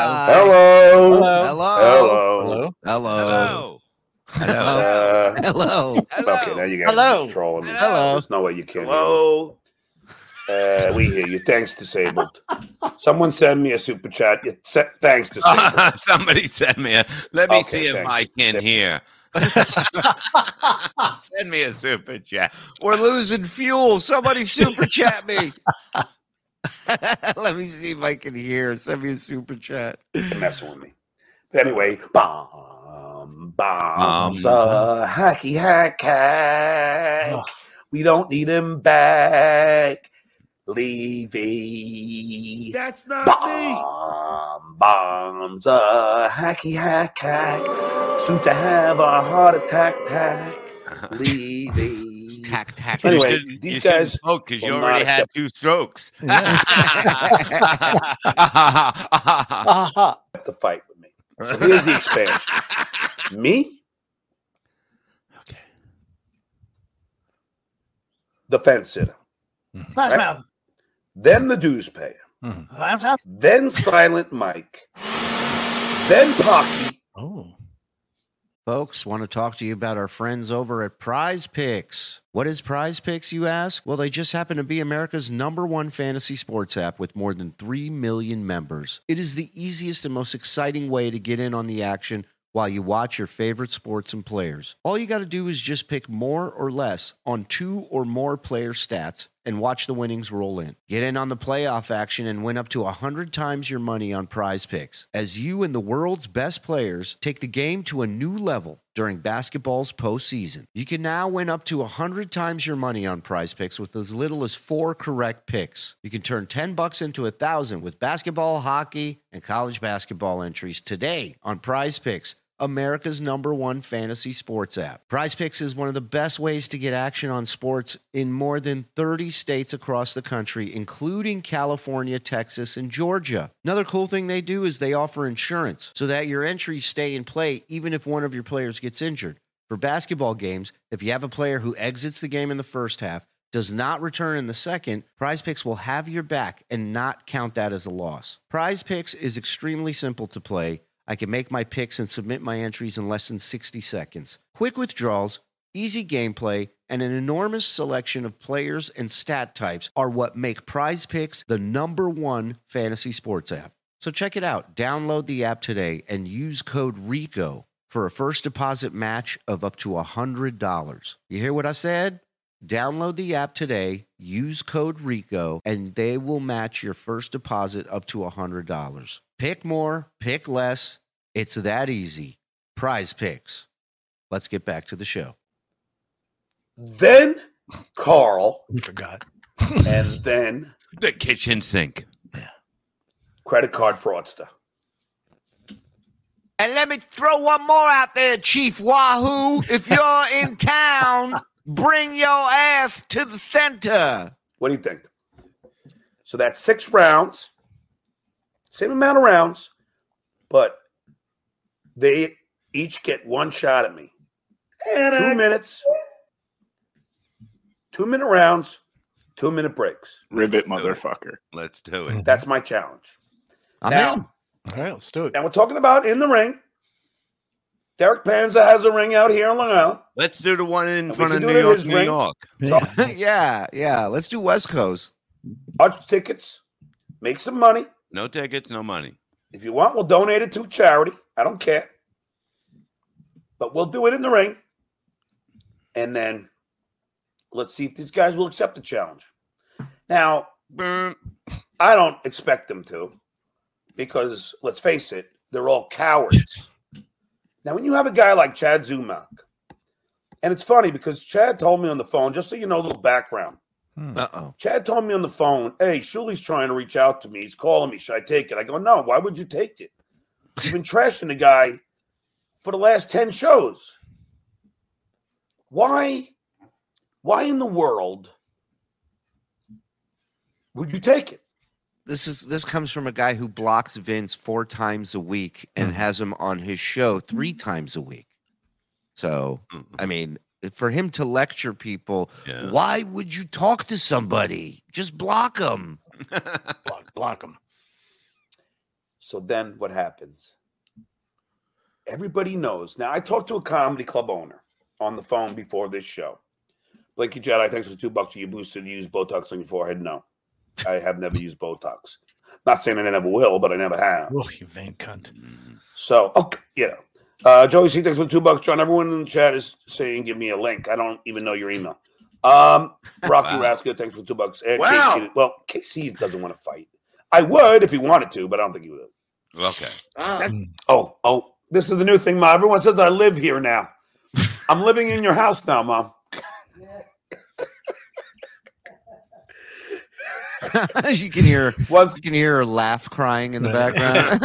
[SPEAKER 2] Hello.
[SPEAKER 6] Hello.
[SPEAKER 2] Hello.
[SPEAKER 4] Hello.
[SPEAKER 2] Hello.
[SPEAKER 6] Okay, now you guys are
[SPEAKER 7] Hello.
[SPEAKER 6] just trolling me.
[SPEAKER 2] Hello.
[SPEAKER 6] There's no way you can't hear me. We hear you. Thanks, Disabled. Someone send me a super chat. Thanks, Disabled.
[SPEAKER 4] Somebody send me a. Let me
[SPEAKER 6] Okay,
[SPEAKER 4] see if
[SPEAKER 6] thank
[SPEAKER 4] I
[SPEAKER 6] you.
[SPEAKER 4] can hear. Send me a super chat.
[SPEAKER 2] We're losing fuel. Somebody super chat me. Let me see if I can hear. Send me a super chat.
[SPEAKER 6] You're messing with me. But anyway, bombs, hacky hack. We don't need him back. Levy.
[SPEAKER 1] That's not me.
[SPEAKER 6] Bombs, hacky hack. Soon to have a heart attack. Levy.
[SPEAKER 2] Hack.
[SPEAKER 6] Anyway,
[SPEAKER 4] you
[SPEAKER 6] these
[SPEAKER 4] shouldn't
[SPEAKER 6] guys
[SPEAKER 4] smoke because you
[SPEAKER 6] will
[SPEAKER 4] already
[SPEAKER 6] not
[SPEAKER 4] had
[SPEAKER 6] accept-
[SPEAKER 4] 2 strokes.
[SPEAKER 6] to fight with me. So here's the expansion. Me,
[SPEAKER 4] Okay.
[SPEAKER 6] the fence sitter.
[SPEAKER 7] Smash
[SPEAKER 6] Right.
[SPEAKER 7] mouth.
[SPEAKER 6] Then the dues payer.
[SPEAKER 7] Mhm.
[SPEAKER 6] Then Silent Mike. Then Pocky.
[SPEAKER 7] Oh.
[SPEAKER 2] Folks, want to talk to you about our friends over at Prize Picks. What is Prize Picks, you ask? Well, they just happen to be America's #1 fantasy sports app with more than 3 million members. It is the easiest and most exciting way to get in on the action while you watch your favorite sports and players. All you got to do is just pick more or less on 2 or more player stats and watch the winnings roll in. Get in on the playoff action and win up to 100 times your money on Prize Picks as you and the world's best players take the game to a new level during basketball's postseason. You can now win up to 100 times your money on Prize Picks with as little as 4 correct picks. You can turn $10 into 1,000 with basketball, hockey, and college basketball entries today on Prize Picks, America's #1 fantasy sports app. Prize Picks is one of the best ways to get action on sports in more than 30 states across the country, including California, Texas, and Georgia. Another cool thing they do is they offer insurance so that your entries stay in play even if one of your players gets injured. For basketball games, if you have a player who exits the game in the first half, does not return in the second, Prize Picks will have your back and not count that as a loss. Prize Picks is extremely simple to play. I can make my picks and submit my entries in less than 60 seconds. Quick withdrawals, easy gameplay, and an enormous selection of players and stat types are what make Prize Picks the #1 fantasy sports app. So check it out. Download the app today and use code RICO for a first deposit match of up to $100. You hear what I said? Download the app today, use code RICO, and they will match your first deposit up to $100. Pick more, pick less. It's that easy. Prize Picks. Let's get back to the show.
[SPEAKER 6] Then Carl.
[SPEAKER 7] You forgot.
[SPEAKER 6] And then
[SPEAKER 4] The kitchen sink.
[SPEAKER 6] credit card fraudster.
[SPEAKER 2] And let me throw one more out there, Chief Wahoo. If you're in town, bring your ass to the center.
[SPEAKER 6] What do you think? So that's 6 rounds. Same amount of rounds, but they each get 1 shot at me. 2 minutes. 2-minute rounds, 2-minute breaks.
[SPEAKER 3] Ribbit, motherfucker.
[SPEAKER 4] Let's do it.
[SPEAKER 6] That's my challenge.
[SPEAKER 2] I'm
[SPEAKER 6] Now-
[SPEAKER 2] in.
[SPEAKER 7] All right, let's do it.
[SPEAKER 6] Now we're talking about in the ring. Derek Panza has a ring out here in Long Island.
[SPEAKER 4] Let's do the one in
[SPEAKER 6] we
[SPEAKER 4] front of
[SPEAKER 6] can do
[SPEAKER 4] New
[SPEAKER 6] it in
[SPEAKER 4] York,
[SPEAKER 6] his
[SPEAKER 4] New
[SPEAKER 6] ring.
[SPEAKER 4] York.
[SPEAKER 2] Yeah. Let's do West Coast.
[SPEAKER 6] Watch tickets, make some money.
[SPEAKER 4] No tickets, no money.
[SPEAKER 6] If you want, we'll donate it to a charity. I don't care. But we'll do it in the ring. And then let's see if these guys will accept the challenge. Now,
[SPEAKER 4] Boom.
[SPEAKER 6] I don't expect them to because, let's face it, they're all cowards. Now, when you have a guy like Chad Zumock And it's funny because Chad told me on the phone, just so you know, a little background.
[SPEAKER 2] Uh-oh.
[SPEAKER 6] Chad told me on the phone, hey, Shuli's trying to reach out to me. He's calling me. Should I take it? I go, no, why would you take it? You've been trashing the guy for the last 10 shows. Why in the world would you take it?
[SPEAKER 2] This comes from a guy who blocks Vince 4 times a week and has him on his show 3 times a week. So, I mean, for him to lecture people, why would you talk to somebody? Just block them.
[SPEAKER 7] block them.
[SPEAKER 6] So then what happens? Everybody knows. Now, I talked to a comedy club owner on the phone before this show. Blakey Jedi, thanks for $2 you boosted to use Botox on your forehead. No, I have never used Botox. Not saying I never will, but I never have.
[SPEAKER 7] Oh, you vain cunt.
[SPEAKER 6] So, okay, Joey C, thanks for $2. John, everyone in the chat is saying give me a link. I don't even know your email. Rocky Rascal, thanks for $2.
[SPEAKER 3] Wow.
[SPEAKER 6] KC, well, KC doesn't want to fight. I would if he wanted to, but I don't think he would.
[SPEAKER 4] Okay.
[SPEAKER 6] Oh, this is the new thing, Mom. Everyone says that I live here now. I'm living in your house now, Mom.
[SPEAKER 2] you can hear her laugh crying in the background.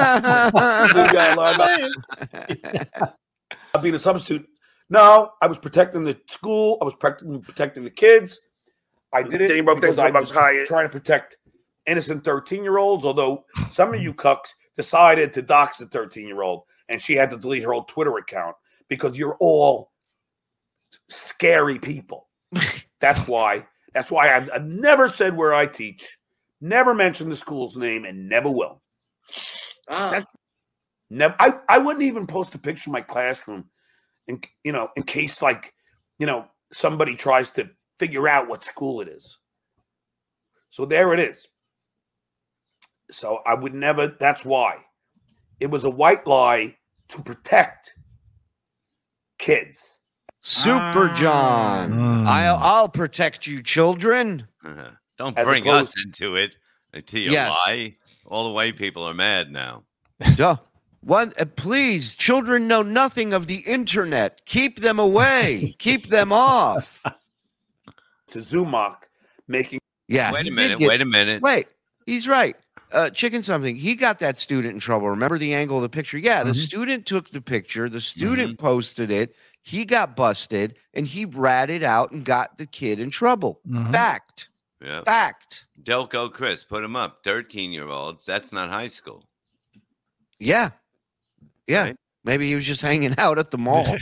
[SPEAKER 6] Being a substitute. No, I was protecting the school. I was protecting the kids. I did it because I was trying to protect innocent 13-year-olds, although some of you cucks decided to dox a 13-year-old, and she had to delete her old Twitter account because you're all scary people. That's why I've never said where I teach, never mentioned the school's name, and never will. That's never. I wouldn't even post a picture of my classroom, in case somebody tries to figure out what school it is. So there it is. So I would never. That's why it was a white lie to protect kids.
[SPEAKER 2] Super John, I'll protect you, children.
[SPEAKER 4] Don't bring us into it until you lie. All the white people are mad now.
[SPEAKER 2] Please, children know nothing of the internet. Keep them away. Keep them off.
[SPEAKER 6] To Zumach making.
[SPEAKER 2] Yeah.
[SPEAKER 4] Wait a minute.
[SPEAKER 2] Wait, he's right. Chicken something. He got that student in trouble. Remember the angle of the picture? Yeah, the student took the picture. The student posted it. He got busted, and he ratted out and got the kid in trouble. Fact.
[SPEAKER 4] Yeah.
[SPEAKER 2] Fact.
[SPEAKER 4] Delco Chris, put him up. 13-year-olds. That's not high school.
[SPEAKER 2] Yeah. Yeah.
[SPEAKER 4] Right?
[SPEAKER 2] Maybe he was just hanging out at the mall.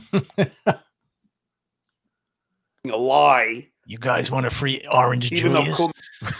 [SPEAKER 6] A lie.
[SPEAKER 7] You guys want a free orange
[SPEAKER 6] Even
[SPEAKER 7] Julius?
[SPEAKER 6] though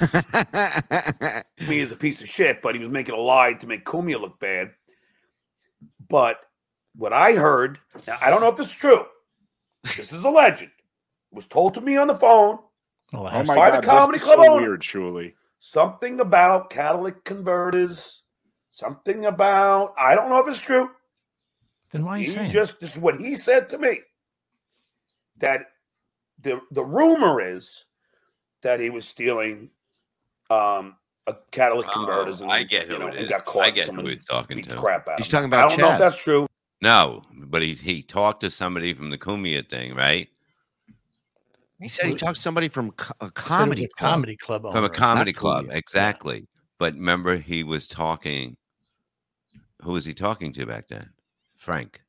[SPEAKER 6] Kumi is a piece of shit, but he was making a lie to make Kumia look bad. But what I heard, now I don't know if this is true. This is a legend. It was told to me on the phone.
[SPEAKER 3] Oh my
[SPEAKER 6] by
[SPEAKER 3] God,
[SPEAKER 6] the comedy
[SPEAKER 3] this is
[SPEAKER 6] club
[SPEAKER 3] so
[SPEAKER 6] owner.
[SPEAKER 3] weird, Shuli.
[SPEAKER 6] Something about catalytic converters. Something about, I don't know if it's true.
[SPEAKER 7] Then why are you saying?
[SPEAKER 6] This is what he said to me. That the rumor is that he was stealing a catalytic converters. And,
[SPEAKER 4] I get who it is.
[SPEAKER 6] Got caught.
[SPEAKER 4] I get who he's talking to.
[SPEAKER 6] Crap out
[SPEAKER 2] He's
[SPEAKER 6] of
[SPEAKER 2] talking
[SPEAKER 6] him.
[SPEAKER 2] about
[SPEAKER 6] I don't know if
[SPEAKER 2] Chad.
[SPEAKER 6] that's true.
[SPEAKER 4] No, but he talked to somebody from the Kumia thing, right?
[SPEAKER 2] He said he talked to somebody from a
[SPEAKER 7] Comedy
[SPEAKER 2] comedy
[SPEAKER 7] club.
[SPEAKER 4] From a
[SPEAKER 7] owner.
[SPEAKER 4] comedy
[SPEAKER 2] Not
[SPEAKER 4] club,
[SPEAKER 2] Kumia.
[SPEAKER 4] exactly. But remember, he was talking. Who was he talking to back then? Frank.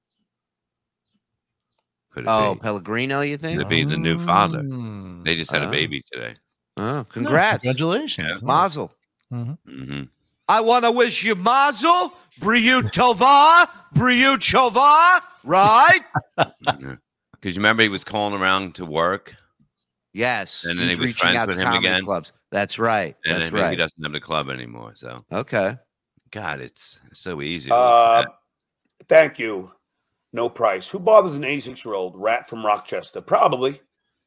[SPEAKER 4] Could it be?
[SPEAKER 2] Pellegrino, you think?
[SPEAKER 4] Could it be the new father?
[SPEAKER 7] Mm.
[SPEAKER 4] They just had a baby today.
[SPEAKER 2] Oh, congrats.
[SPEAKER 7] Congratulations.
[SPEAKER 4] Yeah.
[SPEAKER 2] Mazel.
[SPEAKER 4] Mm-hmm.
[SPEAKER 2] I want to wish you mazel, Briut Tova, Briut Chova, right?
[SPEAKER 4] Because you remember he was calling around to work,
[SPEAKER 2] Yes.
[SPEAKER 4] And then
[SPEAKER 2] he's
[SPEAKER 4] he was
[SPEAKER 2] reaching
[SPEAKER 4] friends
[SPEAKER 2] out
[SPEAKER 4] with
[SPEAKER 2] to
[SPEAKER 4] him
[SPEAKER 2] comedy
[SPEAKER 4] again?
[SPEAKER 2] clubs. That's right.
[SPEAKER 4] and
[SPEAKER 2] That's
[SPEAKER 4] then maybe he
[SPEAKER 2] right.
[SPEAKER 4] doesn't have the club anymore. So,
[SPEAKER 2] Okay.
[SPEAKER 4] God, it's so easy. to look at.
[SPEAKER 6] Thank you. No price. Who bothers an 86-year-old rat from Rochester? Probably.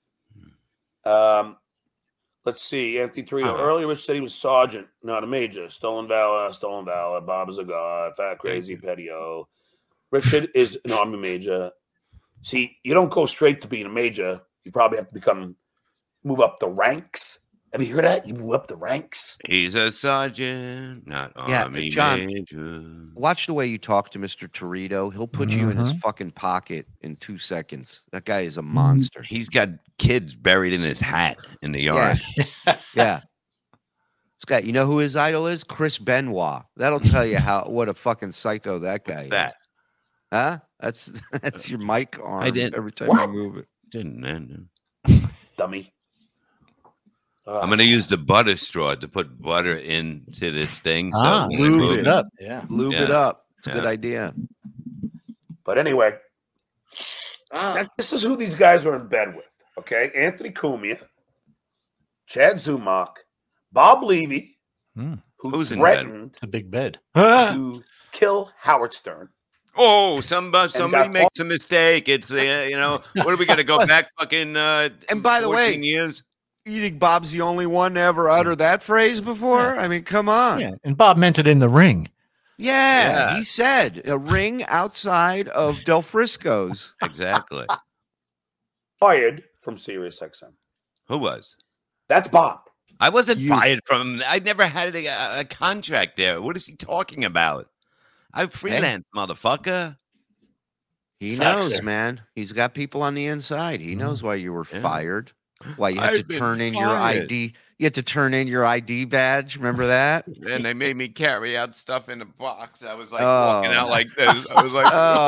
[SPEAKER 6] Let's see. Anthony Torito. Earlier Rich said he was sergeant, not a major. Stolen Valor. Bob is a god. Fat Crazy Petio. Richard is an Army major. See, you don't go straight to being a major. You probably have to move up the ranks. Have you heard that? You move up the ranks.
[SPEAKER 4] He's a sergeant, not army
[SPEAKER 2] John,
[SPEAKER 4] major.
[SPEAKER 2] watch the way you talk to Mr. Torito. He'll put you in his fucking pocket in 2 seconds. That guy is a monster.
[SPEAKER 4] He's got kids buried in his hat in the yard.
[SPEAKER 2] Yeah. Scott, you know who his idol is? Chris Benoit. That'll tell you what a fucking psycho that guy is.
[SPEAKER 4] That.
[SPEAKER 2] Huh? That's your mic arm.
[SPEAKER 4] I didn't-
[SPEAKER 2] every time
[SPEAKER 6] What?
[SPEAKER 2] you move it.
[SPEAKER 4] Didn't
[SPEAKER 6] Dummy.
[SPEAKER 4] I'm going to use the butter straw to put butter into this thing. So
[SPEAKER 7] Ah,
[SPEAKER 4] when I
[SPEAKER 2] lube
[SPEAKER 4] move
[SPEAKER 7] mix it up. Yeah.
[SPEAKER 2] Lube it
[SPEAKER 4] Yeah.
[SPEAKER 2] up. It's a good
[SPEAKER 4] Yeah.
[SPEAKER 2] idea.
[SPEAKER 6] But anyway, this is who these guys are in bed with. Okay, Anthony Cumia, Chad Zumach, Bob Levy, who
[SPEAKER 4] Who's in bed?
[SPEAKER 6] threatened
[SPEAKER 7] It's a big bed.
[SPEAKER 6] to kill Howard Stern.
[SPEAKER 4] Oh, somebody
[SPEAKER 6] got
[SPEAKER 4] makes a mistake. It's what are we going to go back fucking?
[SPEAKER 2] And by the way,
[SPEAKER 4] 14 years.
[SPEAKER 2] You think Bob's the only one to ever utter that phrase before? I mean, come on.
[SPEAKER 7] Yeah. And Bob meant it in the ring.
[SPEAKER 2] Yeah, he said a ring outside of Del Frisco's.
[SPEAKER 4] Exactly.
[SPEAKER 6] Fired from SiriusXM.
[SPEAKER 4] Who was?
[SPEAKER 6] That's Bob.
[SPEAKER 4] I wasn't
[SPEAKER 2] You-
[SPEAKER 4] fired from. I never had a contract there. What is he talking about? I freelance, motherfucker.
[SPEAKER 2] He
[SPEAKER 6] Facts
[SPEAKER 2] knows,
[SPEAKER 6] there.
[SPEAKER 2] man. He's got people on the inside. He knows why you were
[SPEAKER 4] Yeah.
[SPEAKER 2] fired. Why you had to
[SPEAKER 4] I've been
[SPEAKER 2] turn in your
[SPEAKER 4] fired.
[SPEAKER 2] ID. You had to turn in your ID badge. Remember that?
[SPEAKER 4] And they made me carry out stuff in a box. I was like
[SPEAKER 2] Oh.
[SPEAKER 4] walking out like this. I was like,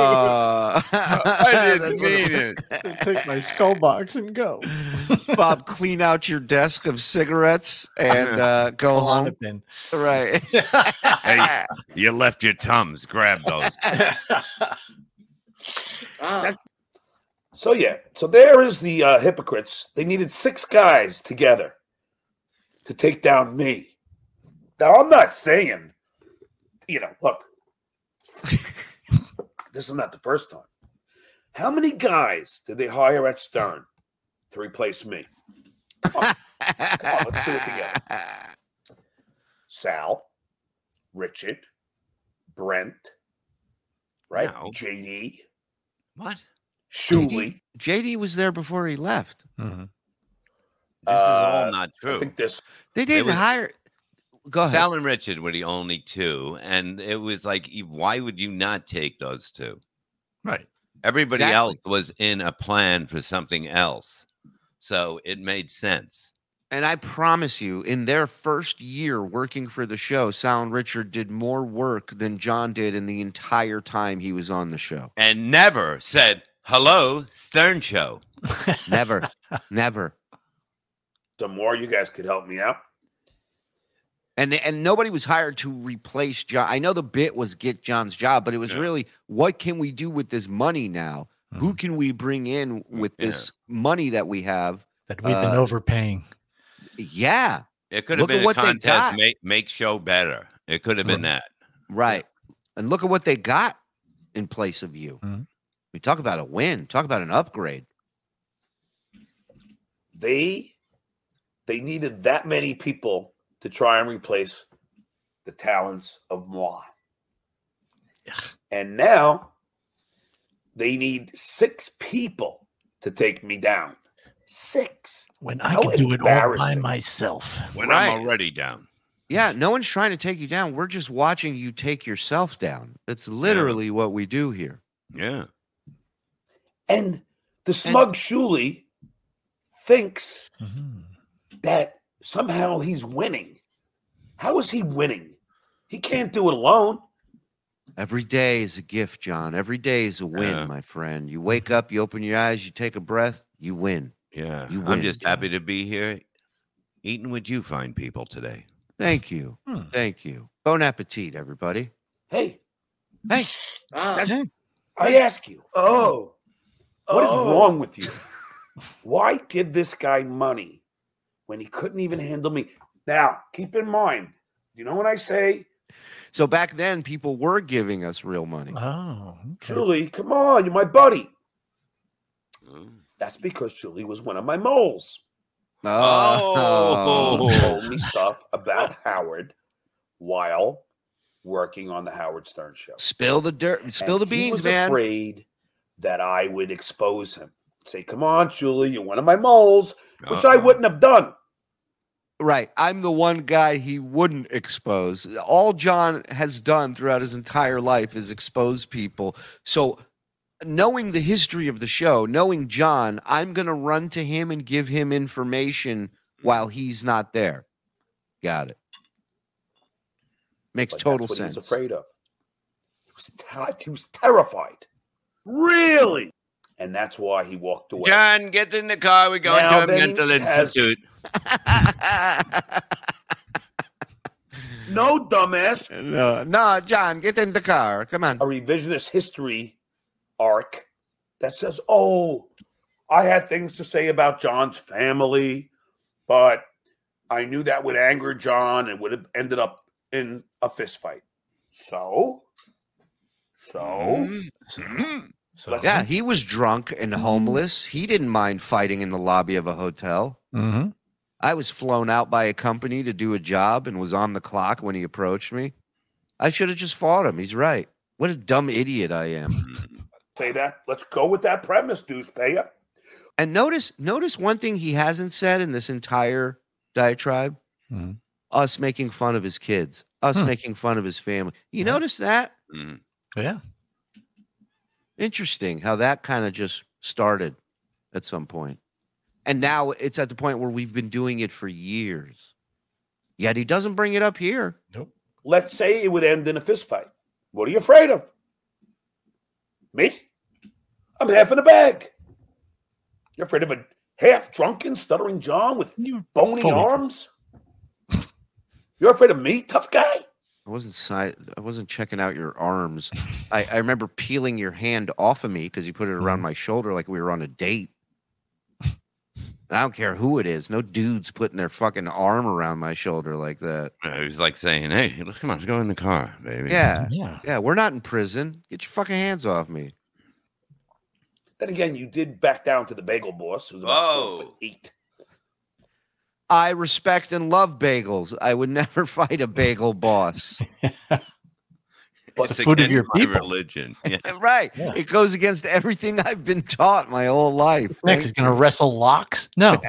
[SPEAKER 4] I didn't
[SPEAKER 2] That's what
[SPEAKER 4] mean it.
[SPEAKER 7] Take my skull box and go.
[SPEAKER 2] Bob, clean out your desk of cigarettes and go
[SPEAKER 7] On
[SPEAKER 2] home.
[SPEAKER 7] a pin.
[SPEAKER 2] Right.
[SPEAKER 4] Hey, you left your Tums. Grab those.
[SPEAKER 6] So yeah, so there is the hypocrites. They needed 6 guys together to take down me. Now I'm not saying, look, this is not the first time. How many guys did they hire at Stern to replace me? Come on, let's do it together. Sal, Richard, Brent, right?
[SPEAKER 4] No.
[SPEAKER 6] JD,
[SPEAKER 4] What?
[SPEAKER 6] Shuley.
[SPEAKER 2] JD was there before he left.
[SPEAKER 7] Mhm.
[SPEAKER 4] This is all not
[SPEAKER 6] I
[SPEAKER 4] true.
[SPEAKER 6] think this.
[SPEAKER 2] They didn't
[SPEAKER 4] was-
[SPEAKER 2] hire. Go ahead.
[SPEAKER 4] Sal and Richard were the only 2, and it was like, why would you not take those 2?
[SPEAKER 7] Right.
[SPEAKER 4] Everybody
[SPEAKER 2] Exactly.
[SPEAKER 4] else was in a plan for something else, so it made sense.
[SPEAKER 2] And I promise you, in their first year working for the show, Sal and Richard did more work than John did in the entire time he was on the show.
[SPEAKER 4] And never said hello, Stern Show.
[SPEAKER 2] Never, never.
[SPEAKER 6] Some more, you guys could help me out.
[SPEAKER 2] And nobody was hired to replace John. I know the bit was get John's job, but it was really, what can we do with this money now? Who can we bring in with this money that we have?
[SPEAKER 7] That we've been overpaying.
[SPEAKER 2] Yeah,
[SPEAKER 4] It could have
[SPEAKER 2] Look at
[SPEAKER 4] been a
[SPEAKER 2] what they
[SPEAKER 4] contest.
[SPEAKER 2] got.
[SPEAKER 4] Make show better. It could have been that.
[SPEAKER 2] right. And look at what they got in place of you.
[SPEAKER 7] Mhm.
[SPEAKER 2] We talk about a win. Talk about an upgrade.
[SPEAKER 6] They needed that many people to try and replace the talents of moi. And now they need 6 people to take me down. 6.
[SPEAKER 7] When I
[SPEAKER 6] How
[SPEAKER 7] can do it all by
[SPEAKER 6] embarrassing.
[SPEAKER 7] myself.
[SPEAKER 4] When
[SPEAKER 2] Right.
[SPEAKER 4] I'm already down.
[SPEAKER 2] Yeah, no one's trying to take you down. We're just watching you take yourself down. That's literally what we do here.
[SPEAKER 4] Yeah.
[SPEAKER 6] And the smug Shuley thinks
[SPEAKER 7] Mhm.
[SPEAKER 6] that somehow he's winning. How is he winning? He can't do it alone.
[SPEAKER 2] Every day is a gift, John. Every day is a win,
[SPEAKER 4] Yeah.
[SPEAKER 2] my friend. You wake up, you open your eyes, you take a breath, you win.
[SPEAKER 4] Yeah.
[SPEAKER 2] You
[SPEAKER 4] I'm
[SPEAKER 2] win,
[SPEAKER 4] just
[SPEAKER 2] John.
[SPEAKER 4] happy to be here eating with you fine people today.
[SPEAKER 2] Thank you. Thank you. Bon appetit, everybody.
[SPEAKER 6] Hey,
[SPEAKER 2] Hey,
[SPEAKER 6] I ask you, what is wrong with you? Why give this guy money when he couldn't even handle me? Now, keep in mind, you know what I say?
[SPEAKER 2] so back then, people were giving us real money.
[SPEAKER 7] Oh, okay.
[SPEAKER 6] Julie, come on, you're my buddy.
[SPEAKER 4] Mm.
[SPEAKER 6] That's because Julie was one of my moles.
[SPEAKER 4] Oh.
[SPEAKER 6] He told me stuff about Howard while working on the Howard Stern show.
[SPEAKER 2] Spill the dirt. Spill the
[SPEAKER 6] And he
[SPEAKER 2] beans,
[SPEAKER 6] was
[SPEAKER 2] man.
[SPEAKER 6] afraid that I would expose him. Say, come on, Julie, you're one of my moles, which I
[SPEAKER 4] Uh-oh.
[SPEAKER 6] wouldn't have done.
[SPEAKER 2] Right. I'm the one guy he wouldn't expose. All John has done throughout his entire life is expose people. So, knowing the history of the show, knowing John, I'm going to run to him and give him information while he's not there. Got it. Makes
[SPEAKER 10] But
[SPEAKER 2] total
[SPEAKER 10] that's what
[SPEAKER 2] sense.
[SPEAKER 10] he was afraid of. He was terrified. Really? And that's why he walked away.
[SPEAKER 4] John, get in the car. We're going
[SPEAKER 10] Now
[SPEAKER 4] to a
[SPEAKER 10] then,
[SPEAKER 4] mental
[SPEAKER 10] has-
[SPEAKER 4] institute.
[SPEAKER 10] No, dumbass.
[SPEAKER 2] No, John, get in the car. Come on.
[SPEAKER 10] A revisionist history arc that says, oh, I had things to say about John's family, but I knew that would anger John and would have ended up in a fist fight. So,
[SPEAKER 2] Yeah, he was drunk and homeless. He didn't mind fighting in the lobby of a hotel.
[SPEAKER 7] Mm-hmm.
[SPEAKER 2] I was flown out by a company to do a job and was on the clock when he approached me. I should have just fought him. He's right. What a dumb idiot I am.
[SPEAKER 10] say that. Let's go with that premise, Deuce Paya.
[SPEAKER 2] And notice one thing he hasn't said in this entire diatribe.
[SPEAKER 7] Mhm.
[SPEAKER 2] Us making fun of his kids. Us making fun of his family. You notice that?
[SPEAKER 7] Yeah.
[SPEAKER 2] Interesting how that kind of just started at some point. And now it's at the point where we've been doing it for years. Yet he doesn't bring it up here.
[SPEAKER 10] Let's say it would end in a fist fight. What are you afraid of? Me? I'm half in a bag. You're afraid of a half drunken, stuttering John with bony
[SPEAKER 7] fully-
[SPEAKER 10] arms? You're afraid of me, tough guy?
[SPEAKER 2] I wasn't checking out your arms. I remember peeling your hand off of me because you put it around my shoulder like we were on a date. And I don't care who it is. No dude's putting their fucking arm around my shoulder like that.
[SPEAKER 4] He was like saying, hey, come on, let's go in the car, baby.
[SPEAKER 2] Yeah, we're not in prison. Get your fucking hands off me.
[SPEAKER 10] Then again, you did back down to the bagel boss, who's about 4'8".
[SPEAKER 2] I respect and love bagels. I would never fight a bagel boss.
[SPEAKER 10] But
[SPEAKER 4] It's
[SPEAKER 7] the food of
[SPEAKER 4] against
[SPEAKER 7] your
[SPEAKER 4] my
[SPEAKER 7] people.
[SPEAKER 4] religion. Yeah.
[SPEAKER 2] Right.
[SPEAKER 7] Yeah.
[SPEAKER 2] It goes against everything I've been taught my whole life.
[SPEAKER 7] Next, he's going to wrestle locks? No.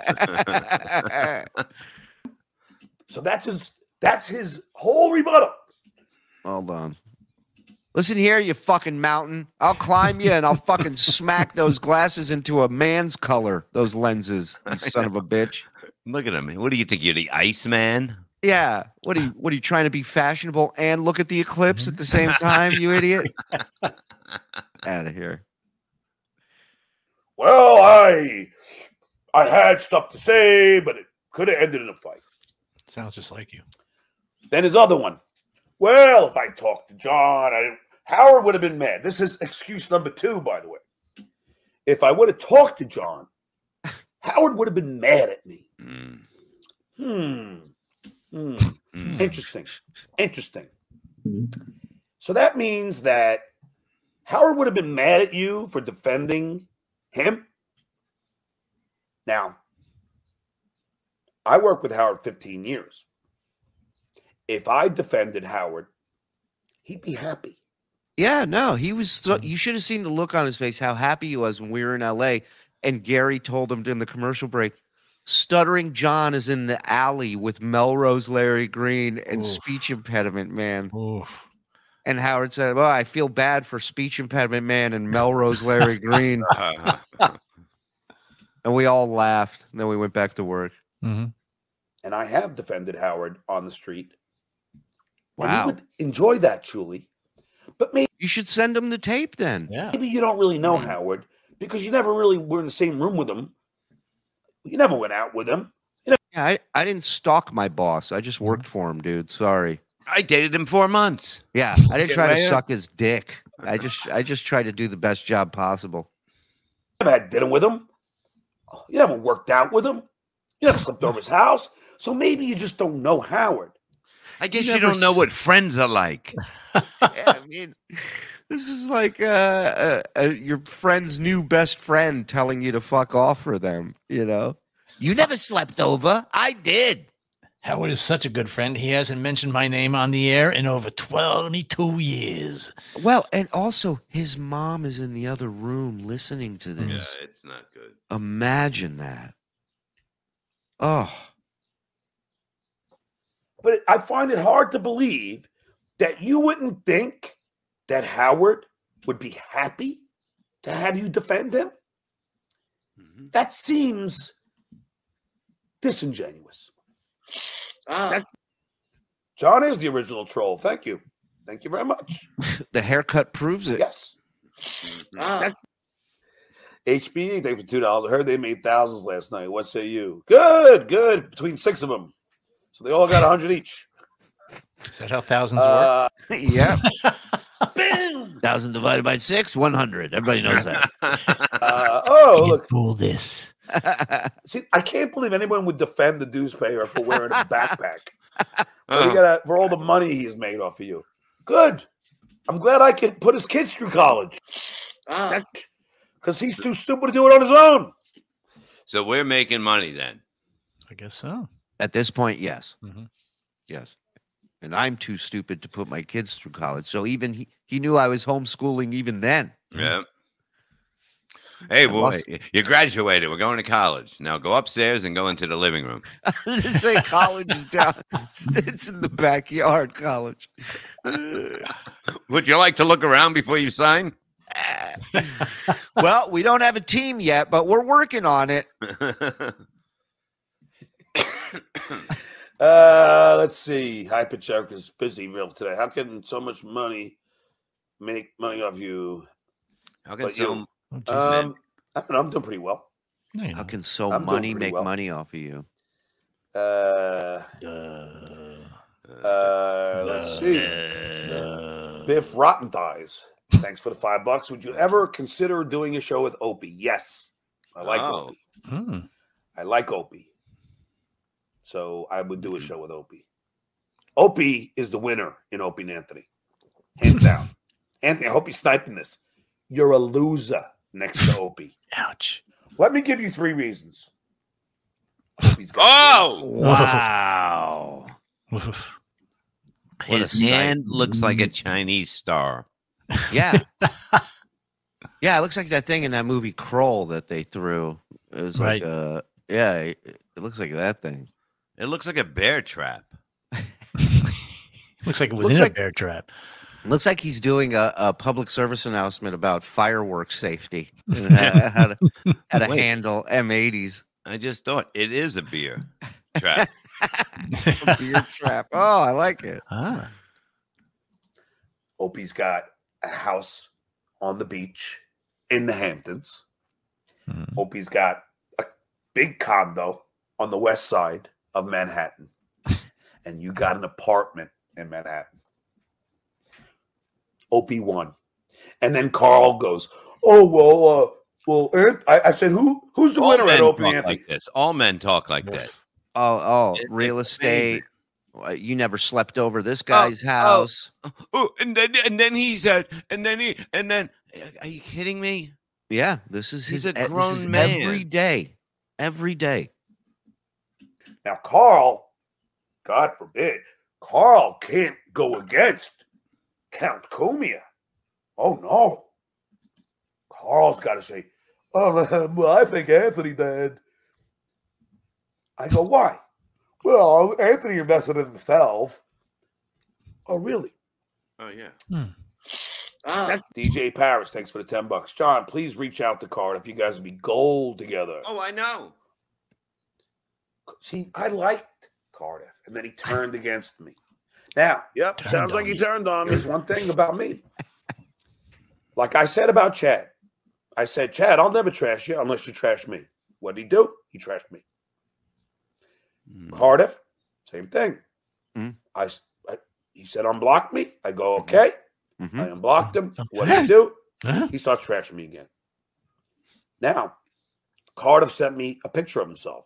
[SPEAKER 10] So that's his whole rebuttal.
[SPEAKER 2] Hold on. Listen here, you fucking mountain. I'll climb you and I'll fucking smack those glasses into a man's color, those lenses, you son of a bitch.
[SPEAKER 4] Look at him. What do you think? You're the Iceman?
[SPEAKER 2] Yeah. What are you trying to be fashionable and look at the eclipse at the same time, you idiot? Out of here.
[SPEAKER 10] Well, I had stuff to say, but it could have ended in a fight.
[SPEAKER 7] Sounds just like you.
[SPEAKER 10] Then his other one. Well, if I talked to John, Howard would have been mad. This is excuse number 2, by the way. If I would have talked to John, Howard would have been mad at me. Interesting. So that means that Howard would have been mad at you for defending him. Now, I worked with Howard 15 years. If I defended Howard, he'd be happy.
[SPEAKER 2] Yeah, no, he was. You should have seen the look on his face, how happy he was when we were in LA. And Gary told him in the commercial break, Stuttering John is in the alley with Melrose Larry Green and speech impediment man. And Howard said, well, I feel bad for speech impediment man and Melrose Larry Green. And we all laughed. And then we went back to work.
[SPEAKER 7] Mm-hmm.
[SPEAKER 10] And I have defended Howard on the street. And
[SPEAKER 2] Wow.
[SPEAKER 10] he would enjoy that, Julie. But maybe
[SPEAKER 2] you should send him the tape then.
[SPEAKER 7] Yeah.
[SPEAKER 10] Maybe you don't really know Howard because you never really were in the same room with him. You never went out with him.
[SPEAKER 2] Yeah, I didn't stalk my boss. I just worked for him, dude. Sorry.
[SPEAKER 4] I dated him 4 months.
[SPEAKER 2] Yeah, I didn't try to
[SPEAKER 4] Right.
[SPEAKER 2] suck his dick. I just tried to do the best job possible.
[SPEAKER 10] You never had dinner with him. You never worked out with him. You never slept over his house. So maybe you just don't know Howard.
[SPEAKER 4] I guess
[SPEAKER 2] You
[SPEAKER 4] you
[SPEAKER 2] never
[SPEAKER 4] don't know
[SPEAKER 2] s-
[SPEAKER 4] what friends are like.
[SPEAKER 2] Yeah, I mean, this is like your friend's new best friend telling you to fuck off for them. You know, you never slept over. I did.
[SPEAKER 7] Howard is such a good friend. He hasn't mentioned my name on the air in over 22 years.
[SPEAKER 2] Well, and also his mom is in the other room listening to this.
[SPEAKER 4] Yeah, it's not good.
[SPEAKER 2] Imagine that. Oh,
[SPEAKER 10] But I find it hard to believe that you wouldn't think that Howard would be happy to have you defend him. That seems disingenuous. John is the original troll. Thank you. Thank you very much.
[SPEAKER 2] The haircut proves it.
[SPEAKER 10] Yes. That's HB, thank you for $2. I heard they made thousands last night. What say you? Good. Between 6 of them. So they all got 100 each.
[SPEAKER 7] Is that how thousands work?
[SPEAKER 2] Yep. 1,000 divided by 6, 100. Everybody knows that.
[SPEAKER 10] Look.
[SPEAKER 7] Pull this.
[SPEAKER 10] See, I can't believe anyone would defend the dues payer for wearing a backpack. For all the money he's made off of you. Good. I'm glad I can put his kids through college. That's because he's too stupid to do it on his own.
[SPEAKER 4] So we're making money then.
[SPEAKER 7] I guess so.
[SPEAKER 2] At this point, yes.
[SPEAKER 7] Mm-hmm.
[SPEAKER 2] Yes. And I'm too stupid to put my kids through college. So even he knew I was homeschooling even then.
[SPEAKER 4] Yeah. Hey, boy, you graduated. We're going to college. Now go upstairs and go into the living room.
[SPEAKER 2] Say college is down. It's in the backyard, college.
[SPEAKER 4] Would you like to look around before you sign?
[SPEAKER 2] Well, we don't have a team yet, but we're working on it.
[SPEAKER 10] Let's see. High Pitch Eric is busy real today. How can so much money make money off you?
[SPEAKER 4] How can
[SPEAKER 10] I don't know. I'm doing pretty well.
[SPEAKER 2] How can money make money off of you?
[SPEAKER 10] Let's see. Biff Rotten Thighs. Thanks for the $5. Would you ever consider doing a show with Opie? Yes. I like Opie. I like Opie. So I would do a show with Opie. Opie is the winner in Opie and Anthony. Hands down. Anthony, I hope you're sniping this. You're a loser next to Opie.
[SPEAKER 7] Ouch.
[SPEAKER 10] Let me give you 3 reasons.
[SPEAKER 2] Wow.
[SPEAKER 4] His hand looks like a Chinese star.
[SPEAKER 2] Yeah. Yeah, it looks like that thing in that movie Kroll that they threw. It was like it looks like that thing.
[SPEAKER 4] It looks like a bear trap.
[SPEAKER 7] Looks like it was in a bear trap.
[SPEAKER 2] Looks like he's doing a public service announcement about fireworks safety and how to handle M80s.
[SPEAKER 4] I just thought it is a beer trap.
[SPEAKER 2] A beer trap. Oh, I like it.
[SPEAKER 10] Opie's got a house on the beach in the Hamptons. Opie's got a big condo on the west side of Manhattan. And you got an apartment in Manhattan. Opie won. And then Carl goes, oh, well, I said, who's the winner at Opie and Anthony?
[SPEAKER 4] Like this. All men talk like that.
[SPEAKER 2] Oh, real estate. You never slept over this guy's house.
[SPEAKER 4] And then he said, and then are you kidding me?
[SPEAKER 2] Yeah, this is
[SPEAKER 4] He's a grown man.
[SPEAKER 2] Every day. Every day.
[SPEAKER 10] Now, Carl, God forbid, Carl can't go against Count Comia. Oh, no. Carl's got to say, well, I think Anthony did. I go, why? Well, Anthony invested in himself. Oh, really?
[SPEAKER 4] Oh, yeah.
[SPEAKER 10] That's DJ Paris. Thanks for the $10. John, please reach out to Card if you guys would be gold together.
[SPEAKER 4] Oh, I know.
[SPEAKER 10] See, I liked Cardiff, and then he turned against me. Now, sounds like he turned on me. There's one thing about me. Like I said about Chad. I said, Chad, I'll never trash you unless you trash me. What did he do? He trashed me. Cardiff, same thing. He said, unblock me. I go, okay. I unblocked him. What did he do? He starts trashing me again. Now, Cardiff sent me a picture of himself.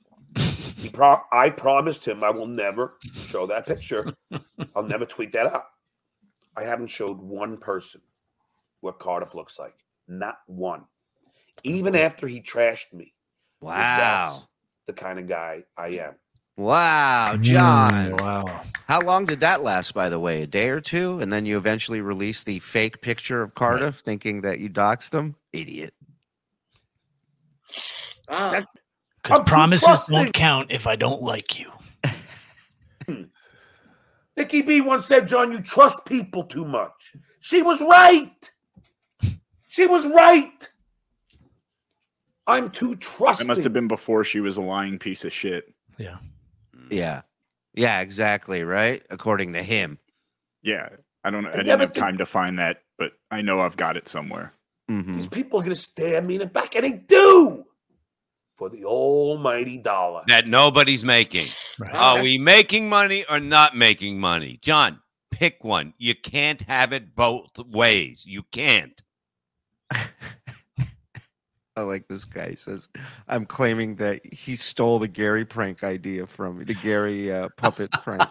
[SPEAKER 10] I promised him I will never show that picture. I'll never tweet that out. I haven't showed one person what Cardiff looks like. Not one. Even after he trashed me.
[SPEAKER 2] Wow.
[SPEAKER 10] That's the kind of guy I am.
[SPEAKER 2] Wow, John.
[SPEAKER 7] Wow.
[SPEAKER 2] How long did that last, by the way? A day or two? And then you eventually released the fake picture of Cardiff thinking that you doxed him? Idiot.
[SPEAKER 7] Because promises don't count if I don't like you.
[SPEAKER 10] Nikki B once said, John, you trust people too much. She was right. She was right. I'm too trusting.
[SPEAKER 3] It must have been before she was a lying piece of shit.
[SPEAKER 7] Yeah.
[SPEAKER 2] Yeah. Yeah, exactly, right? According to him.
[SPEAKER 3] Yeah. I don't know. I
[SPEAKER 10] never
[SPEAKER 3] didn't have
[SPEAKER 10] think-
[SPEAKER 3] time to find that, but I know I've got it somewhere.
[SPEAKER 2] Mhm.
[SPEAKER 10] These people are going to stab me in the back, and they do for the almighty dollar.
[SPEAKER 4] That nobody's making.
[SPEAKER 7] Right.
[SPEAKER 4] Are we making money or not making money? John, pick one. You can't have it both ways. You can't.
[SPEAKER 2] I like this guy. He says, I'm claiming that he stole the Gary prank idea from me, the Gary puppet prank.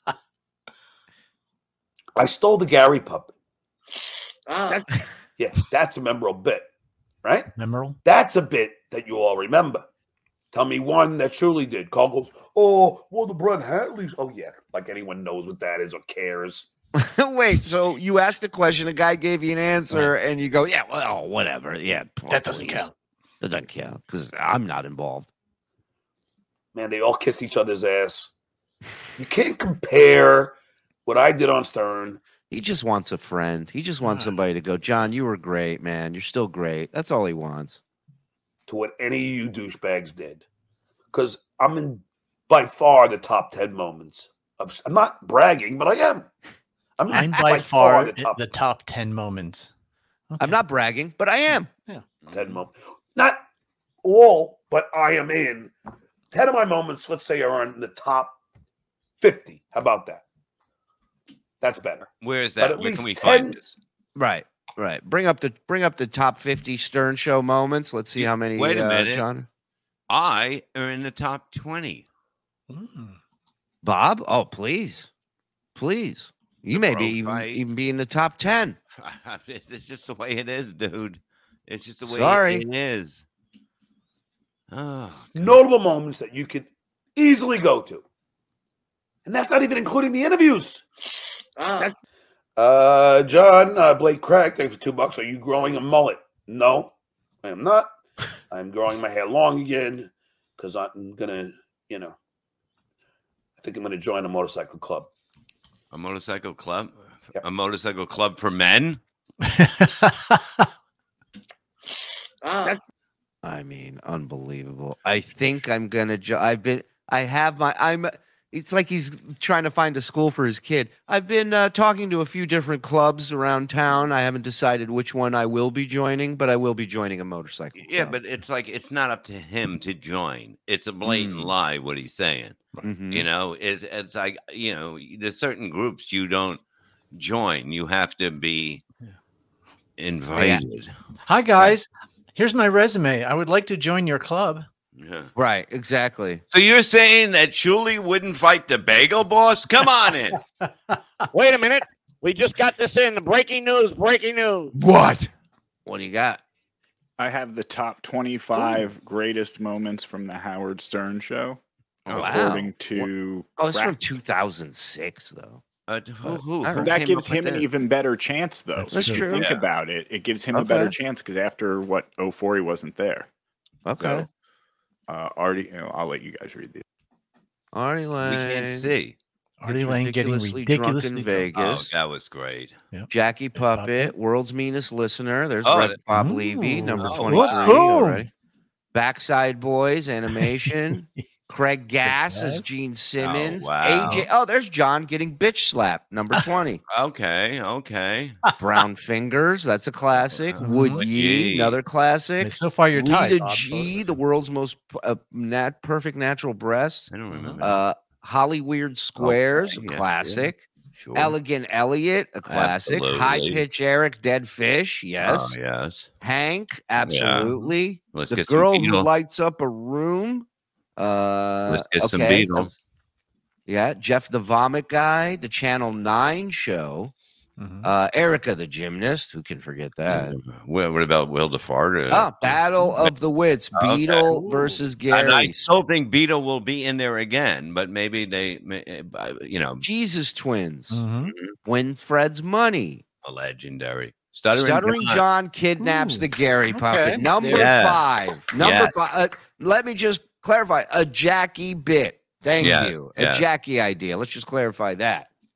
[SPEAKER 10] I stole the Gary puppet.
[SPEAKER 8] Ah.
[SPEAKER 10] That's a memorable bit, right?
[SPEAKER 7] Memorable.
[SPEAKER 10] That's a bit that you all remember. Tell me one that truly did. Carl goes, oh, well, the Brett Hatley's. Oh, yeah. Like anyone knows what that is or cares.
[SPEAKER 2] Wait, so you asked a question, a guy gave you an answer, and you go, yeah, well, whatever. Yeah,
[SPEAKER 7] That doesn't
[SPEAKER 2] please.
[SPEAKER 7] count.
[SPEAKER 2] That doesn't count because I'm not involved.
[SPEAKER 10] Man, they all kiss each other's ass. You can't compare what I did on Stern.
[SPEAKER 2] He just wants a friend. He just wants somebody to go, John, you were great, man. You're still great. That's all he wants.
[SPEAKER 10] To what any of you douchebags did. Because I'm in by far the top 10 moments. I'm not bragging, but I am.
[SPEAKER 7] I'm by far
[SPEAKER 10] the
[SPEAKER 7] the top 10 moments.
[SPEAKER 2] I'm not bragging, but I am.
[SPEAKER 10] 10 moments. Not all, but I am in. 10 of my moments, let's say, are in the top 50. How about that? That's better.
[SPEAKER 4] Where is
[SPEAKER 10] But
[SPEAKER 4] that?
[SPEAKER 10] at
[SPEAKER 4] Where
[SPEAKER 10] least
[SPEAKER 4] can we
[SPEAKER 10] 10
[SPEAKER 4] find this?
[SPEAKER 2] Right. Bring up the top 50 Stern Show moments. Let's see how many.
[SPEAKER 4] Wait a minute.
[SPEAKER 2] John.
[SPEAKER 4] I are in the top 20.
[SPEAKER 2] Bob? Oh, please. You may be even be in the top 10.
[SPEAKER 4] It's just the way it is, dude. It's just the way
[SPEAKER 2] Sorry.
[SPEAKER 4] it is. Oh,
[SPEAKER 10] Notable moments that you could easily go to. And that's not even including the interviews. That's John, Blake Craig, thanks for $2. Are you growing a mullet? No, I am not. I'm growing my hair long again because I'm gonna, I think I'm gonna join a motorcycle club.
[SPEAKER 4] a motorcycle club?
[SPEAKER 10] Yep.
[SPEAKER 4] A motorcycle club for men?
[SPEAKER 2] I mean, unbelievable. I think I'm gonna. It's like he's trying to find a school for his kid. I've been talking to a few different clubs around town. I haven't decided which one I will be joining, but I will be joining a motorcycle club.
[SPEAKER 4] Yeah, but it's like it's not up to him to join. It's a blatant lie what he's saying.
[SPEAKER 2] Mhm.
[SPEAKER 4] You know, it's like, there's certain groups you don't join. You have to be invited.
[SPEAKER 7] Hi, guys. Here's my resume. I would like to join your club.
[SPEAKER 4] Yeah.
[SPEAKER 2] Right, exactly.
[SPEAKER 4] So you're saying that Shuley wouldn't fight the bagel boss? Come on in.
[SPEAKER 11] Wait a minute. We just got this in. Breaking news.
[SPEAKER 2] What? What do you got?
[SPEAKER 3] I have the top 25 greatest moments from the Howard Stern show,
[SPEAKER 2] Oh,
[SPEAKER 3] according
[SPEAKER 2] wow.
[SPEAKER 3] to.
[SPEAKER 2] Oh, it's from
[SPEAKER 3] Cracked.
[SPEAKER 2] 2006, though.
[SPEAKER 4] Who
[SPEAKER 3] That
[SPEAKER 4] came
[SPEAKER 3] gives
[SPEAKER 4] up with
[SPEAKER 3] him an
[SPEAKER 4] that?
[SPEAKER 3] even better chance, though.
[SPEAKER 2] That's
[SPEAKER 3] If you
[SPEAKER 2] true.
[SPEAKER 3] Think
[SPEAKER 4] Yeah.
[SPEAKER 3] about it. It gives him a better
[SPEAKER 2] Okay.
[SPEAKER 3] chance because after 04, he wasn't there.
[SPEAKER 2] Okay.
[SPEAKER 3] So, Artie, I'll let you guys read these.
[SPEAKER 2] Artie
[SPEAKER 4] We
[SPEAKER 2] Lang.
[SPEAKER 4] can't see.
[SPEAKER 7] Artie
[SPEAKER 2] Gets
[SPEAKER 7] Lang getting
[SPEAKER 2] ridiculously drunk
[SPEAKER 7] ridiculously
[SPEAKER 2] in
[SPEAKER 7] drunk.
[SPEAKER 2] Vegas.
[SPEAKER 4] Oh, that was great.
[SPEAKER 2] Jackie Puppet, World's Meanest Listener. There's
[SPEAKER 4] Oh,
[SPEAKER 2] Rev Bob Levy, number
[SPEAKER 4] Oh,
[SPEAKER 2] 23
[SPEAKER 4] wow.
[SPEAKER 2] already. Backside Boys, animation. Craig Gass as
[SPEAKER 7] Gass?
[SPEAKER 2] Gene Simmons.
[SPEAKER 4] wow.
[SPEAKER 2] AJ. Oh, there's John getting bitch slapped, number 20.
[SPEAKER 4] Okay.
[SPEAKER 2] Brown Fingers, that's a classic. Wood
[SPEAKER 4] Wood
[SPEAKER 2] Yee,
[SPEAKER 4] Yee.
[SPEAKER 2] another classic.
[SPEAKER 7] So far, you're tied.
[SPEAKER 2] Rita
[SPEAKER 7] Bob.
[SPEAKER 2] G, the world's most perfect natural breasts.
[SPEAKER 4] I don't remember.
[SPEAKER 2] Holly Weird Squares,
[SPEAKER 4] Okay,
[SPEAKER 2] a
[SPEAKER 4] yeah,
[SPEAKER 2] classic.
[SPEAKER 4] Sure.
[SPEAKER 2] Elegant Elliot, a classic.
[SPEAKER 4] Absolutely.
[SPEAKER 2] High Pitch Eric, Dead Fish, yes.
[SPEAKER 4] Oh, yes.
[SPEAKER 2] Hank, absolutely.
[SPEAKER 4] Let's
[SPEAKER 2] The
[SPEAKER 4] get some
[SPEAKER 2] Girl Who
[SPEAKER 4] Beatle.
[SPEAKER 2] Lights Up a Room.
[SPEAKER 4] Let's get some
[SPEAKER 2] okay.
[SPEAKER 4] Beatles.
[SPEAKER 2] Yeah, Jeff the Vomit Guy, the Channel 9 show. Erica the Gymnast, who can forget that?
[SPEAKER 4] Well, what about Will DeFarge?
[SPEAKER 2] Battle of the Wits,
[SPEAKER 4] Okay.
[SPEAKER 2] Beetle versus Gary.
[SPEAKER 4] And I still think Beetle will be in there again, but maybe
[SPEAKER 2] Jesus Twins,
[SPEAKER 7] Mhm.
[SPEAKER 2] When Fred's Money.
[SPEAKER 4] a legendary.
[SPEAKER 2] Stuttering John kidnaps
[SPEAKER 7] Ooh.
[SPEAKER 2] the Gary puppet.
[SPEAKER 7] Okay.
[SPEAKER 2] Number
[SPEAKER 4] Yeah.
[SPEAKER 2] 5. Number
[SPEAKER 4] Yeah.
[SPEAKER 2] 5. Let me just clarify. A Jackie bit. Thank
[SPEAKER 4] Yeah,
[SPEAKER 2] you. A
[SPEAKER 4] yeah.
[SPEAKER 2] Jackie idea. Let's just clarify that.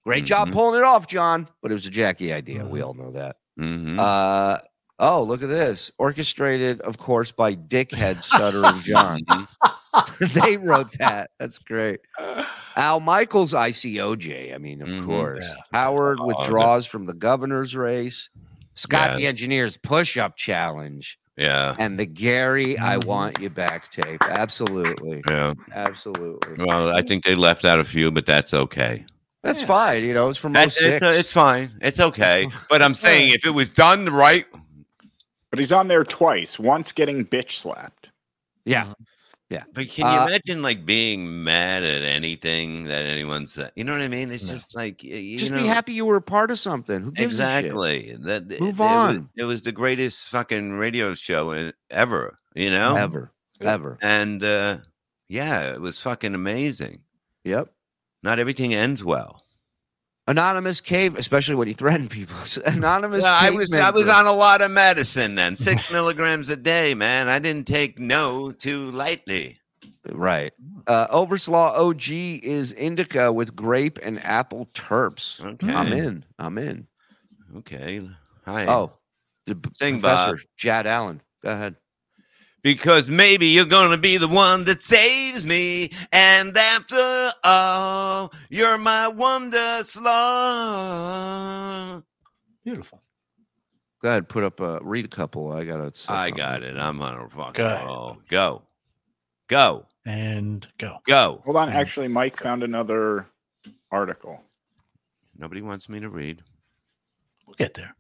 [SPEAKER 2] Great job pulling it off, John. But it was a Jackie idea. We all know that. Oh, look at this. Orchestrated, of course, by Dickhead Stuttering John. They wrote that. That's great. Al Michaels, ICOJ. I mean, of course.
[SPEAKER 4] Yeah.
[SPEAKER 2] Howard withdraws from the governor's race. Scott the Engineer's push-up challenge.
[SPEAKER 4] Yeah.
[SPEAKER 2] And the Gary, I want you back tape. Absolutely.
[SPEAKER 4] Yeah.
[SPEAKER 2] Absolutely.
[SPEAKER 4] Well, I think they left out a few, but that's okay.
[SPEAKER 2] That's fine. You know, it's from 06.
[SPEAKER 4] It's fine. It's okay. But I'm saying if it was done right.
[SPEAKER 3] But he's on there twice. Once getting bitch slapped.
[SPEAKER 2] Yeah. Yeah.
[SPEAKER 4] But can you imagine like being mad at anything that anyone said? You know what I mean? It's just like
[SPEAKER 2] just be happy you were a part of something. Who gives
[SPEAKER 4] exactly.
[SPEAKER 2] a shit?
[SPEAKER 4] That
[SPEAKER 2] Move on.
[SPEAKER 4] It was the greatest fucking radio show ever. You know,
[SPEAKER 2] ever.
[SPEAKER 4] And yeah, it was fucking amazing.
[SPEAKER 2] Yep.
[SPEAKER 4] Not everything ends well.
[SPEAKER 2] Anonymous cave, especially when you threaten people. Anonymous.
[SPEAKER 4] Yeah, I was on a lot of medicine then. 6 milligrams a day, man. I didn't take no too lightly.
[SPEAKER 2] Right. Overslaw OG is indica with grape and apple terps.
[SPEAKER 4] Okay.
[SPEAKER 2] I'm in.
[SPEAKER 4] Okay. Hi.
[SPEAKER 2] Oh, the
[SPEAKER 4] Sing,
[SPEAKER 2] professor,
[SPEAKER 4] Bob.
[SPEAKER 2] Jad Allen. Go ahead.
[SPEAKER 4] Because maybe you're going to be the one that saves me. And after all, you're my wonder slaw.
[SPEAKER 7] Beautiful.
[SPEAKER 2] Go ahead. Read a couple. I got it.
[SPEAKER 4] I got it. I'm on a fucking
[SPEAKER 7] Go ahead.
[SPEAKER 4] roll. Go.
[SPEAKER 7] And go.
[SPEAKER 4] Go.
[SPEAKER 3] Hold on. Actually, Mike found another article.
[SPEAKER 4] Nobody wants me to read.
[SPEAKER 7] We'll get there.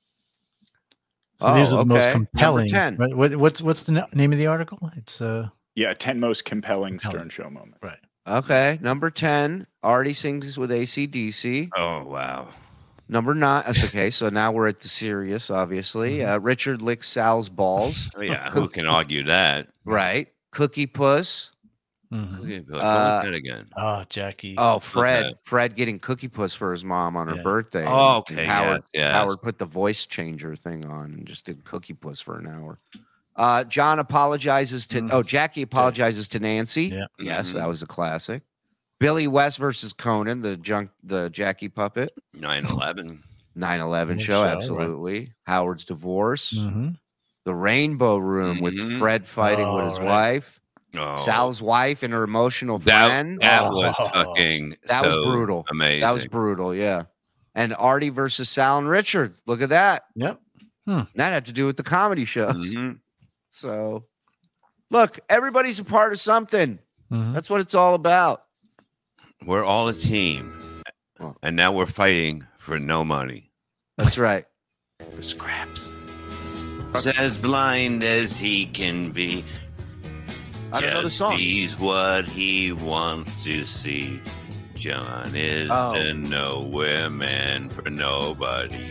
[SPEAKER 7] So these are the most compelling.
[SPEAKER 2] Number 10.
[SPEAKER 7] Right? What's the name of the article? It's
[SPEAKER 3] 10 most compelling Stern Show moments.
[SPEAKER 7] Right.
[SPEAKER 2] Okay. Number 10. Artie sings with AC/DC.
[SPEAKER 4] Oh wow.
[SPEAKER 2] Number 9. That's okay. So now we're at the serious, obviously. Richard licks Sal's balls.
[SPEAKER 4] Oh, yeah. Who can argue that?
[SPEAKER 2] Right. Cookie Puss.
[SPEAKER 4] What was that again?
[SPEAKER 7] Oh, Jackie.
[SPEAKER 2] Oh, Fred. Fred getting Cookie Puss for his mom on her birthday.
[SPEAKER 4] Oh,
[SPEAKER 2] And
[SPEAKER 4] okay.
[SPEAKER 2] Howard,
[SPEAKER 4] yes.
[SPEAKER 2] Howard put the voice changer thing on and just did Cookie Puss for an hour. John apologizes to Jackie apologizes to Nancy.
[SPEAKER 7] Yeah.
[SPEAKER 2] Yes, that was a classic. Billy West versus Conan, the Jackie puppet.
[SPEAKER 4] 9/11.
[SPEAKER 2] 9/11 show,
[SPEAKER 7] show,
[SPEAKER 2] absolutely. Howard's divorce.
[SPEAKER 7] Mm-hmm.
[SPEAKER 2] The Rainbow Room with Fred fighting with his wife.
[SPEAKER 4] Oh.
[SPEAKER 2] Sal's wife and her emotional friend.
[SPEAKER 4] That was fucking
[SPEAKER 2] That was brutal.
[SPEAKER 4] Amazing.
[SPEAKER 2] That was brutal, yeah. And Artie versus Sal and Richard. Look at that.
[SPEAKER 7] Yep.
[SPEAKER 2] That had to do with the comedy shows.
[SPEAKER 4] Mm-hmm.
[SPEAKER 2] So, look, everybody's a part of something.
[SPEAKER 7] Mm-hmm.
[SPEAKER 2] That's what it's all about.
[SPEAKER 4] We're all a team. And now we're fighting for no money.
[SPEAKER 2] That's right.
[SPEAKER 7] For scraps.
[SPEAKER 4] As blind as he can be.
[SPEAKER 2] I don't know the
[SPEAKER 4] Just
[SPEAKER 2] song.
[SPEAKER 4] sees what he wants to see. John is a nowhere man for nobody.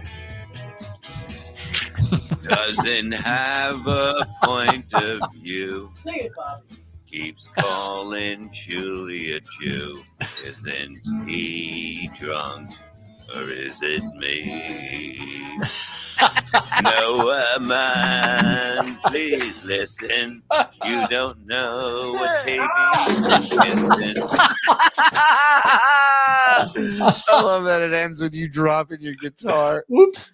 [SPEAKER 4] Doesn't have a point of view.
[SPEAKER 1] Sing it, Bobby.
[SPEAKER 4] Keeps calling Julia Jew. Isn't he drunk or is it me? No, man, please listen. You don't know what baby is.
[SPEAKER 2] I love that it ends with you dropping your guitar.
[SPEAKER 7] Whoops.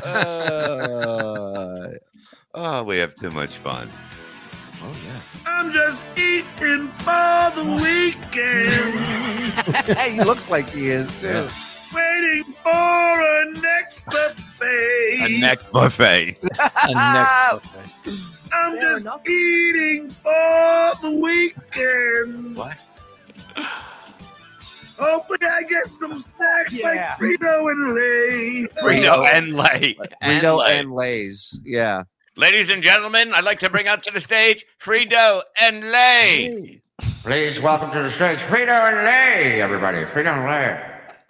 [SPEAKER 4] Oh, we have too much fun.
[SPEAKER 2] Oh, yeah.
[SPEAKER 6] I'm just eating for the weekend.
[SPEAKER 2] He looks like he is, too.
[SPEAKER 6] Waiting for a next buffet.
[SPEAKER 4] A neck buffet.
[SPEAKER 6] I'm just eating for the weekend.
[SPEAKER 4] What?
[SPEAKER 6] Hopefully I get some snacks like Frito and Lay.
[SPEAKER 4] Frito and Lay.
[SPEAKER 2] Frito and Lays. Yeah.
[SPEAKER 4] Ladies and gentlemen, I'd like to bring up to the stage Frito and Lay.
[SPEAKER 2] Please welcome to the stage Frito and Lay, everybody. Frito and Lay.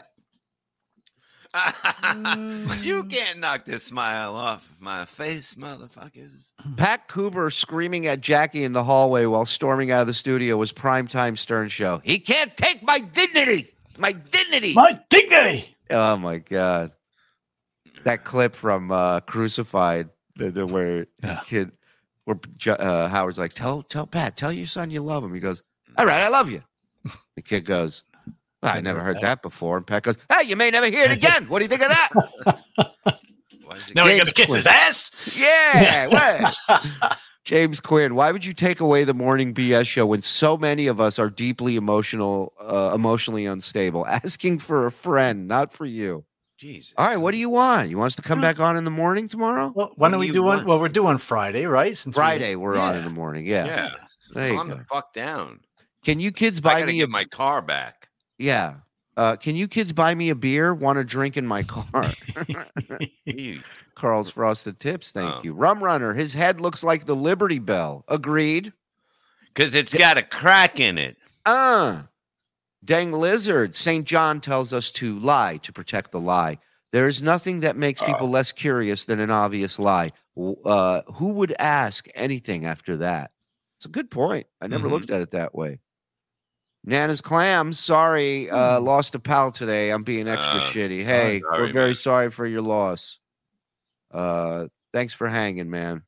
[SPEAKER 4] You can't knock this smile off my face, motherfuckers.
[SPEAKER 2] Pat Cooper screaming at Jackie in the hallway while storming out of the studio was primetime Stern Show. He can't take my dignity. My dignity.
[SPEAKER 7] My dignity.
[SPEAKER 2] Oh, my God. That clip from Crucified, where his kid, where Howard's like, tell Pat, tell your son you love him. He goes, all right, I love you. The kid goes, I never heard that before. And Pat goes, hey, you may never hear it again. What do you think of that?
[SPEAKER 7] Now we got to kiss his ass?
[SPEAKER 2] Yeah. James Quinn, why would you take away the morning BS show when so many of us are deeply emotionally unstable? Asking for a friend, not for you.
[SPEAKER 4] Jesus.
[SPEAKER 2] All right, what do you want? You want us to come back on in the morning tomorrow?
[SPEAKER 7] Well, why don't we do one? Well, we're doing Friday, right?
[SPEAKER 2] Friday, we're on in the morning. Yeah. There you
[SPEAKER 4] Calm
[SPEAKER 2] go.
[SPEAKER 4] the fuck down.
[SPEAKER 2] Can you kids
[SPEAKER 4] I
[SPEAKER 2] buy
[SPEAKER 4] gotta
[SPEAKER 2] me
[SPEAKER 4] get my car back.
[SPEAKER 2] Yeah. Can you kids buy me a beer? Want to drink in my car? Carl's Frosted Tips. Thank you. Rum Runner. His head looks like the Liberty Bell. Agreed.
[SPEAKER 4] Because it's got a crack in it.
[SPEAKER 2] Dang Lizard. St. John tells us to lie to protect the lie. There is nothing that makes people less curious than an obvious lie. Who would ask anything after that? It's a good point. I never looked at it that way. Nana's Clams, sorry, lost a pal today. I'm being extra shitty. Hey,
[SPEAKER 4] sorry,
[SPEAKER 2] we're very
[SPEAKER 4] man.
[SPEAKER 2] sorry for your loss. Thanks for hanging, man.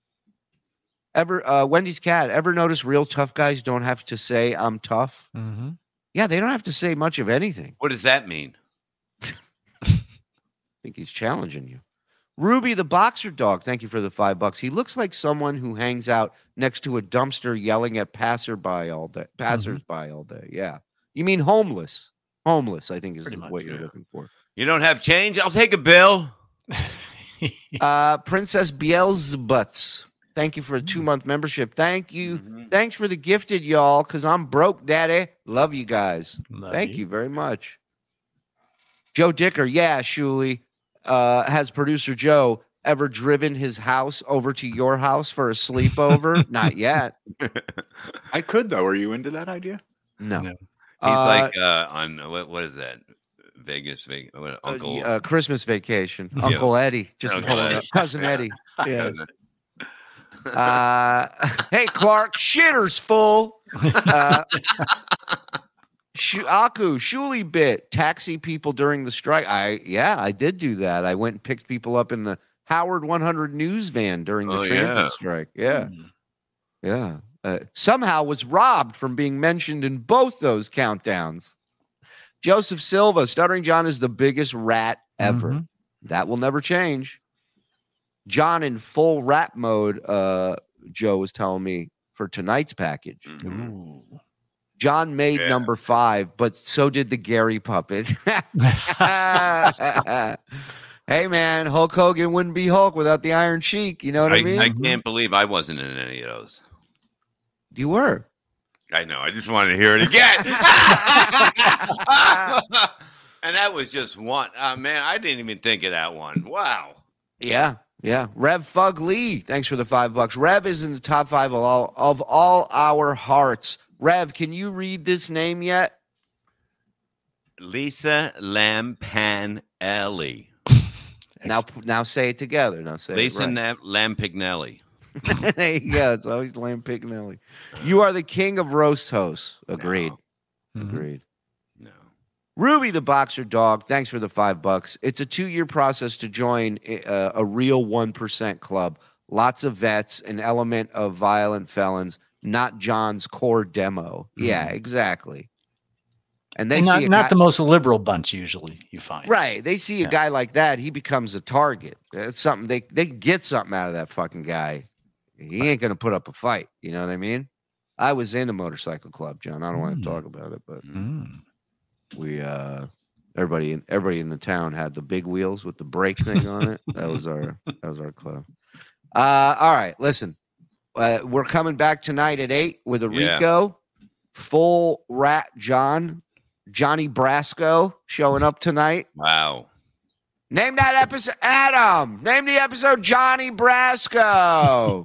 [SPEAKER 2] Wendy's cat, ever notice real tough guys don't have to say I'm tough?
[SPEAKER 7] Mm-hmm.
[SPEAKER 2] Yeah, they don't have to say much of anything.
[SPEAKER 4] What does that mean?
[SPEAKER 2] I think he's challenging you. Ruby the boxer dog, thank you for the $5. He looks like someone who hangs out next to a dumpster yelling at passersby all day. Yeah. You mean homeless. Homeless, I think is what you're looking for.
[SPEAKER 4] You don't have change? I'll take a bill.
[SPEAKER 2] Princess Beelzebuts, thank you for a 2-month membership. Thank you. Thanks for the gifted, y'all, because I'm broke, daddy. Love you guys. Thank you very much. Joe Dicker, yeah, Shuli. Has producer Joe ever driven his house over to your house for a sleepover? Not yet.
[SPEAKER 3] I could, though. Are you into that idea?
[SPEAKER 2] No.
[SPEAKER 4] He's like on what is that? Vegas, Uncle
[SPEAKER 2] Christmas Vacation. Uncle Eddie, just
[SPEAKER 4] Uncle
[SPEAKER 2] pulling
[SPEAKER 4] Eddie.
[SPEAKER 2] up. Cousin Eddie. Yeah. Hey Clark, shitter's full. Aku, Shuli bit, taxi people during the strike. I did do that. I went and picked people up in the Howard 100 news van during the transit strike. Yeah. Yeah. Somehow was robbed from being mentioned in both those countdowns. Joseph Silva, Stuttering John is the biggest rat ever. That will never change. John in full rat mode, Joe was telling me, for tonight's package. John made number 5, but so did the Gary puppet. Hey, man, Hulk Hogan wouldn't be Hulk without the Iron Sheik. You know what I mean?
[SPEAKER 4] I can't believe I wasn't in any of those.
[SPEAKER 2] You were.
[SPEAKER 4] I know. I just wanted to hear it again. And that was just one. Man, I didn't even think of that one. Wow.
[SPEAKER 2] Yeah. Rev Fug Lee, thanks for the $5. Rev is in the top 5 of all our hearts. Rev, can you read this name yet?
[SPEAKER 4] Lisa Lampanelli.
[SPEAKER 2] Now say it together. Now say
[SPEAKER 4] Lisa
[SPEAKER 2] it right.
[SPEAKER 4] Lampignelli.
[SPEAKER 2] There you go. It's always Lampignelli. You are the king of roast hosts. Agreed. Agreed.
[SPEAKER 4] No.
[SPEAKER 2] Ruby the boxer dog, thanks for the $5. It's a 2-year process to join a real 1% club. Lots of vets, an element of violent felons. Not John's core demo. Yeah, exactly. And they see
[SPEAKER 7] not the most liberal bunch usually you find.
[SPEAKER 2] Right. They see a guy like that, he becomes a target. It's something they can get something out of that fucking guy. He ain't gonna put up a fight. You know what I mean? I was in a motorcycle club, John. I don't want to talk about it, but we everybody in the town had the big wheels with the brake thing on it. That was our club. All right, listen. We're coming back tonight at 8 with a Rico, full rat Johnny Brasco showing up tonight.
[SPEAKER 4] Wow.
[SPEAKER 2] Name that episode, Adam. Name the episode Johnny Brasco.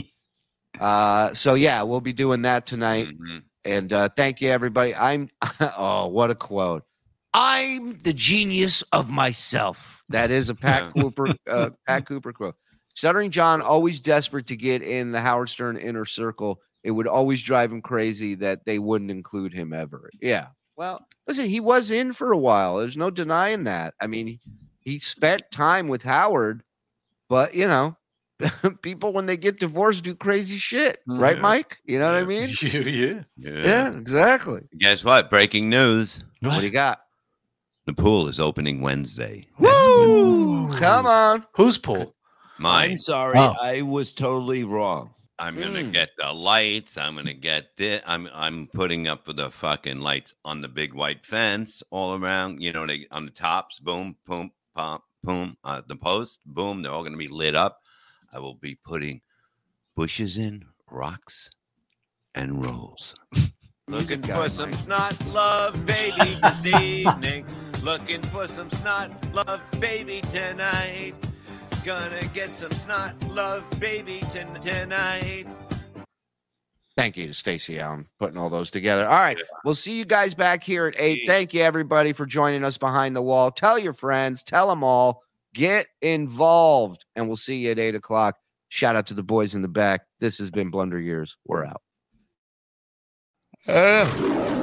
[SPEAKER 2] So yeah, we'll be doing that tonight. And thank you, everybody. What a quote. I'm the genius of myself. That is a Pat Cooper quote. Stuttering John, always desperate to get in the Howard Stern inner circle. It would always drive him crazy that they wouldn't include him ever. Yeah. Well, listen, he was in for a while. There's no denying that. I mean, he spent time with Howard, but, people when they get divorced do crazy shit, right, Mike? You know what I mean? Yeah, exactly.
[SPEAKER 4] Guess what? Breaking news.
[SPEAKER 2] What do you got?
[SPEAKER 4] The pool is opening Wednesday.
[SPEAKER 2] Woo! Come on.
[SPEAKER 7] Whose pool?
[SPEAKER 4] Mine.
[SPEAKER 12] I'm sorry, I was totally wrong.
[SPEAKER 4] I'm gonna get the lights. I'm gonna get this. I'm putting up the fucking lights on the big white fence all around. You know, on the tops. Boom, boom, pom, boom. The post. Boom. They're all gonna be lit up. I will be putting bushes in, rocks, and rolls. Looking for some snot love, baby, this evening. Looking for some snot love, baby, tonight. Gonna get some snot love, baby, tonight.
[SPEAKER 2] Thank you to Stacey Allen putting all those together. All right. We'll see you guys back here at 8. Thank you, everybody, for joining us behind the wall. Tell your friends. Tell them all. Get involved. And we'll see you at 8 o'clock. Shout out to the boys in the back. This has been Blunder Years. We're out.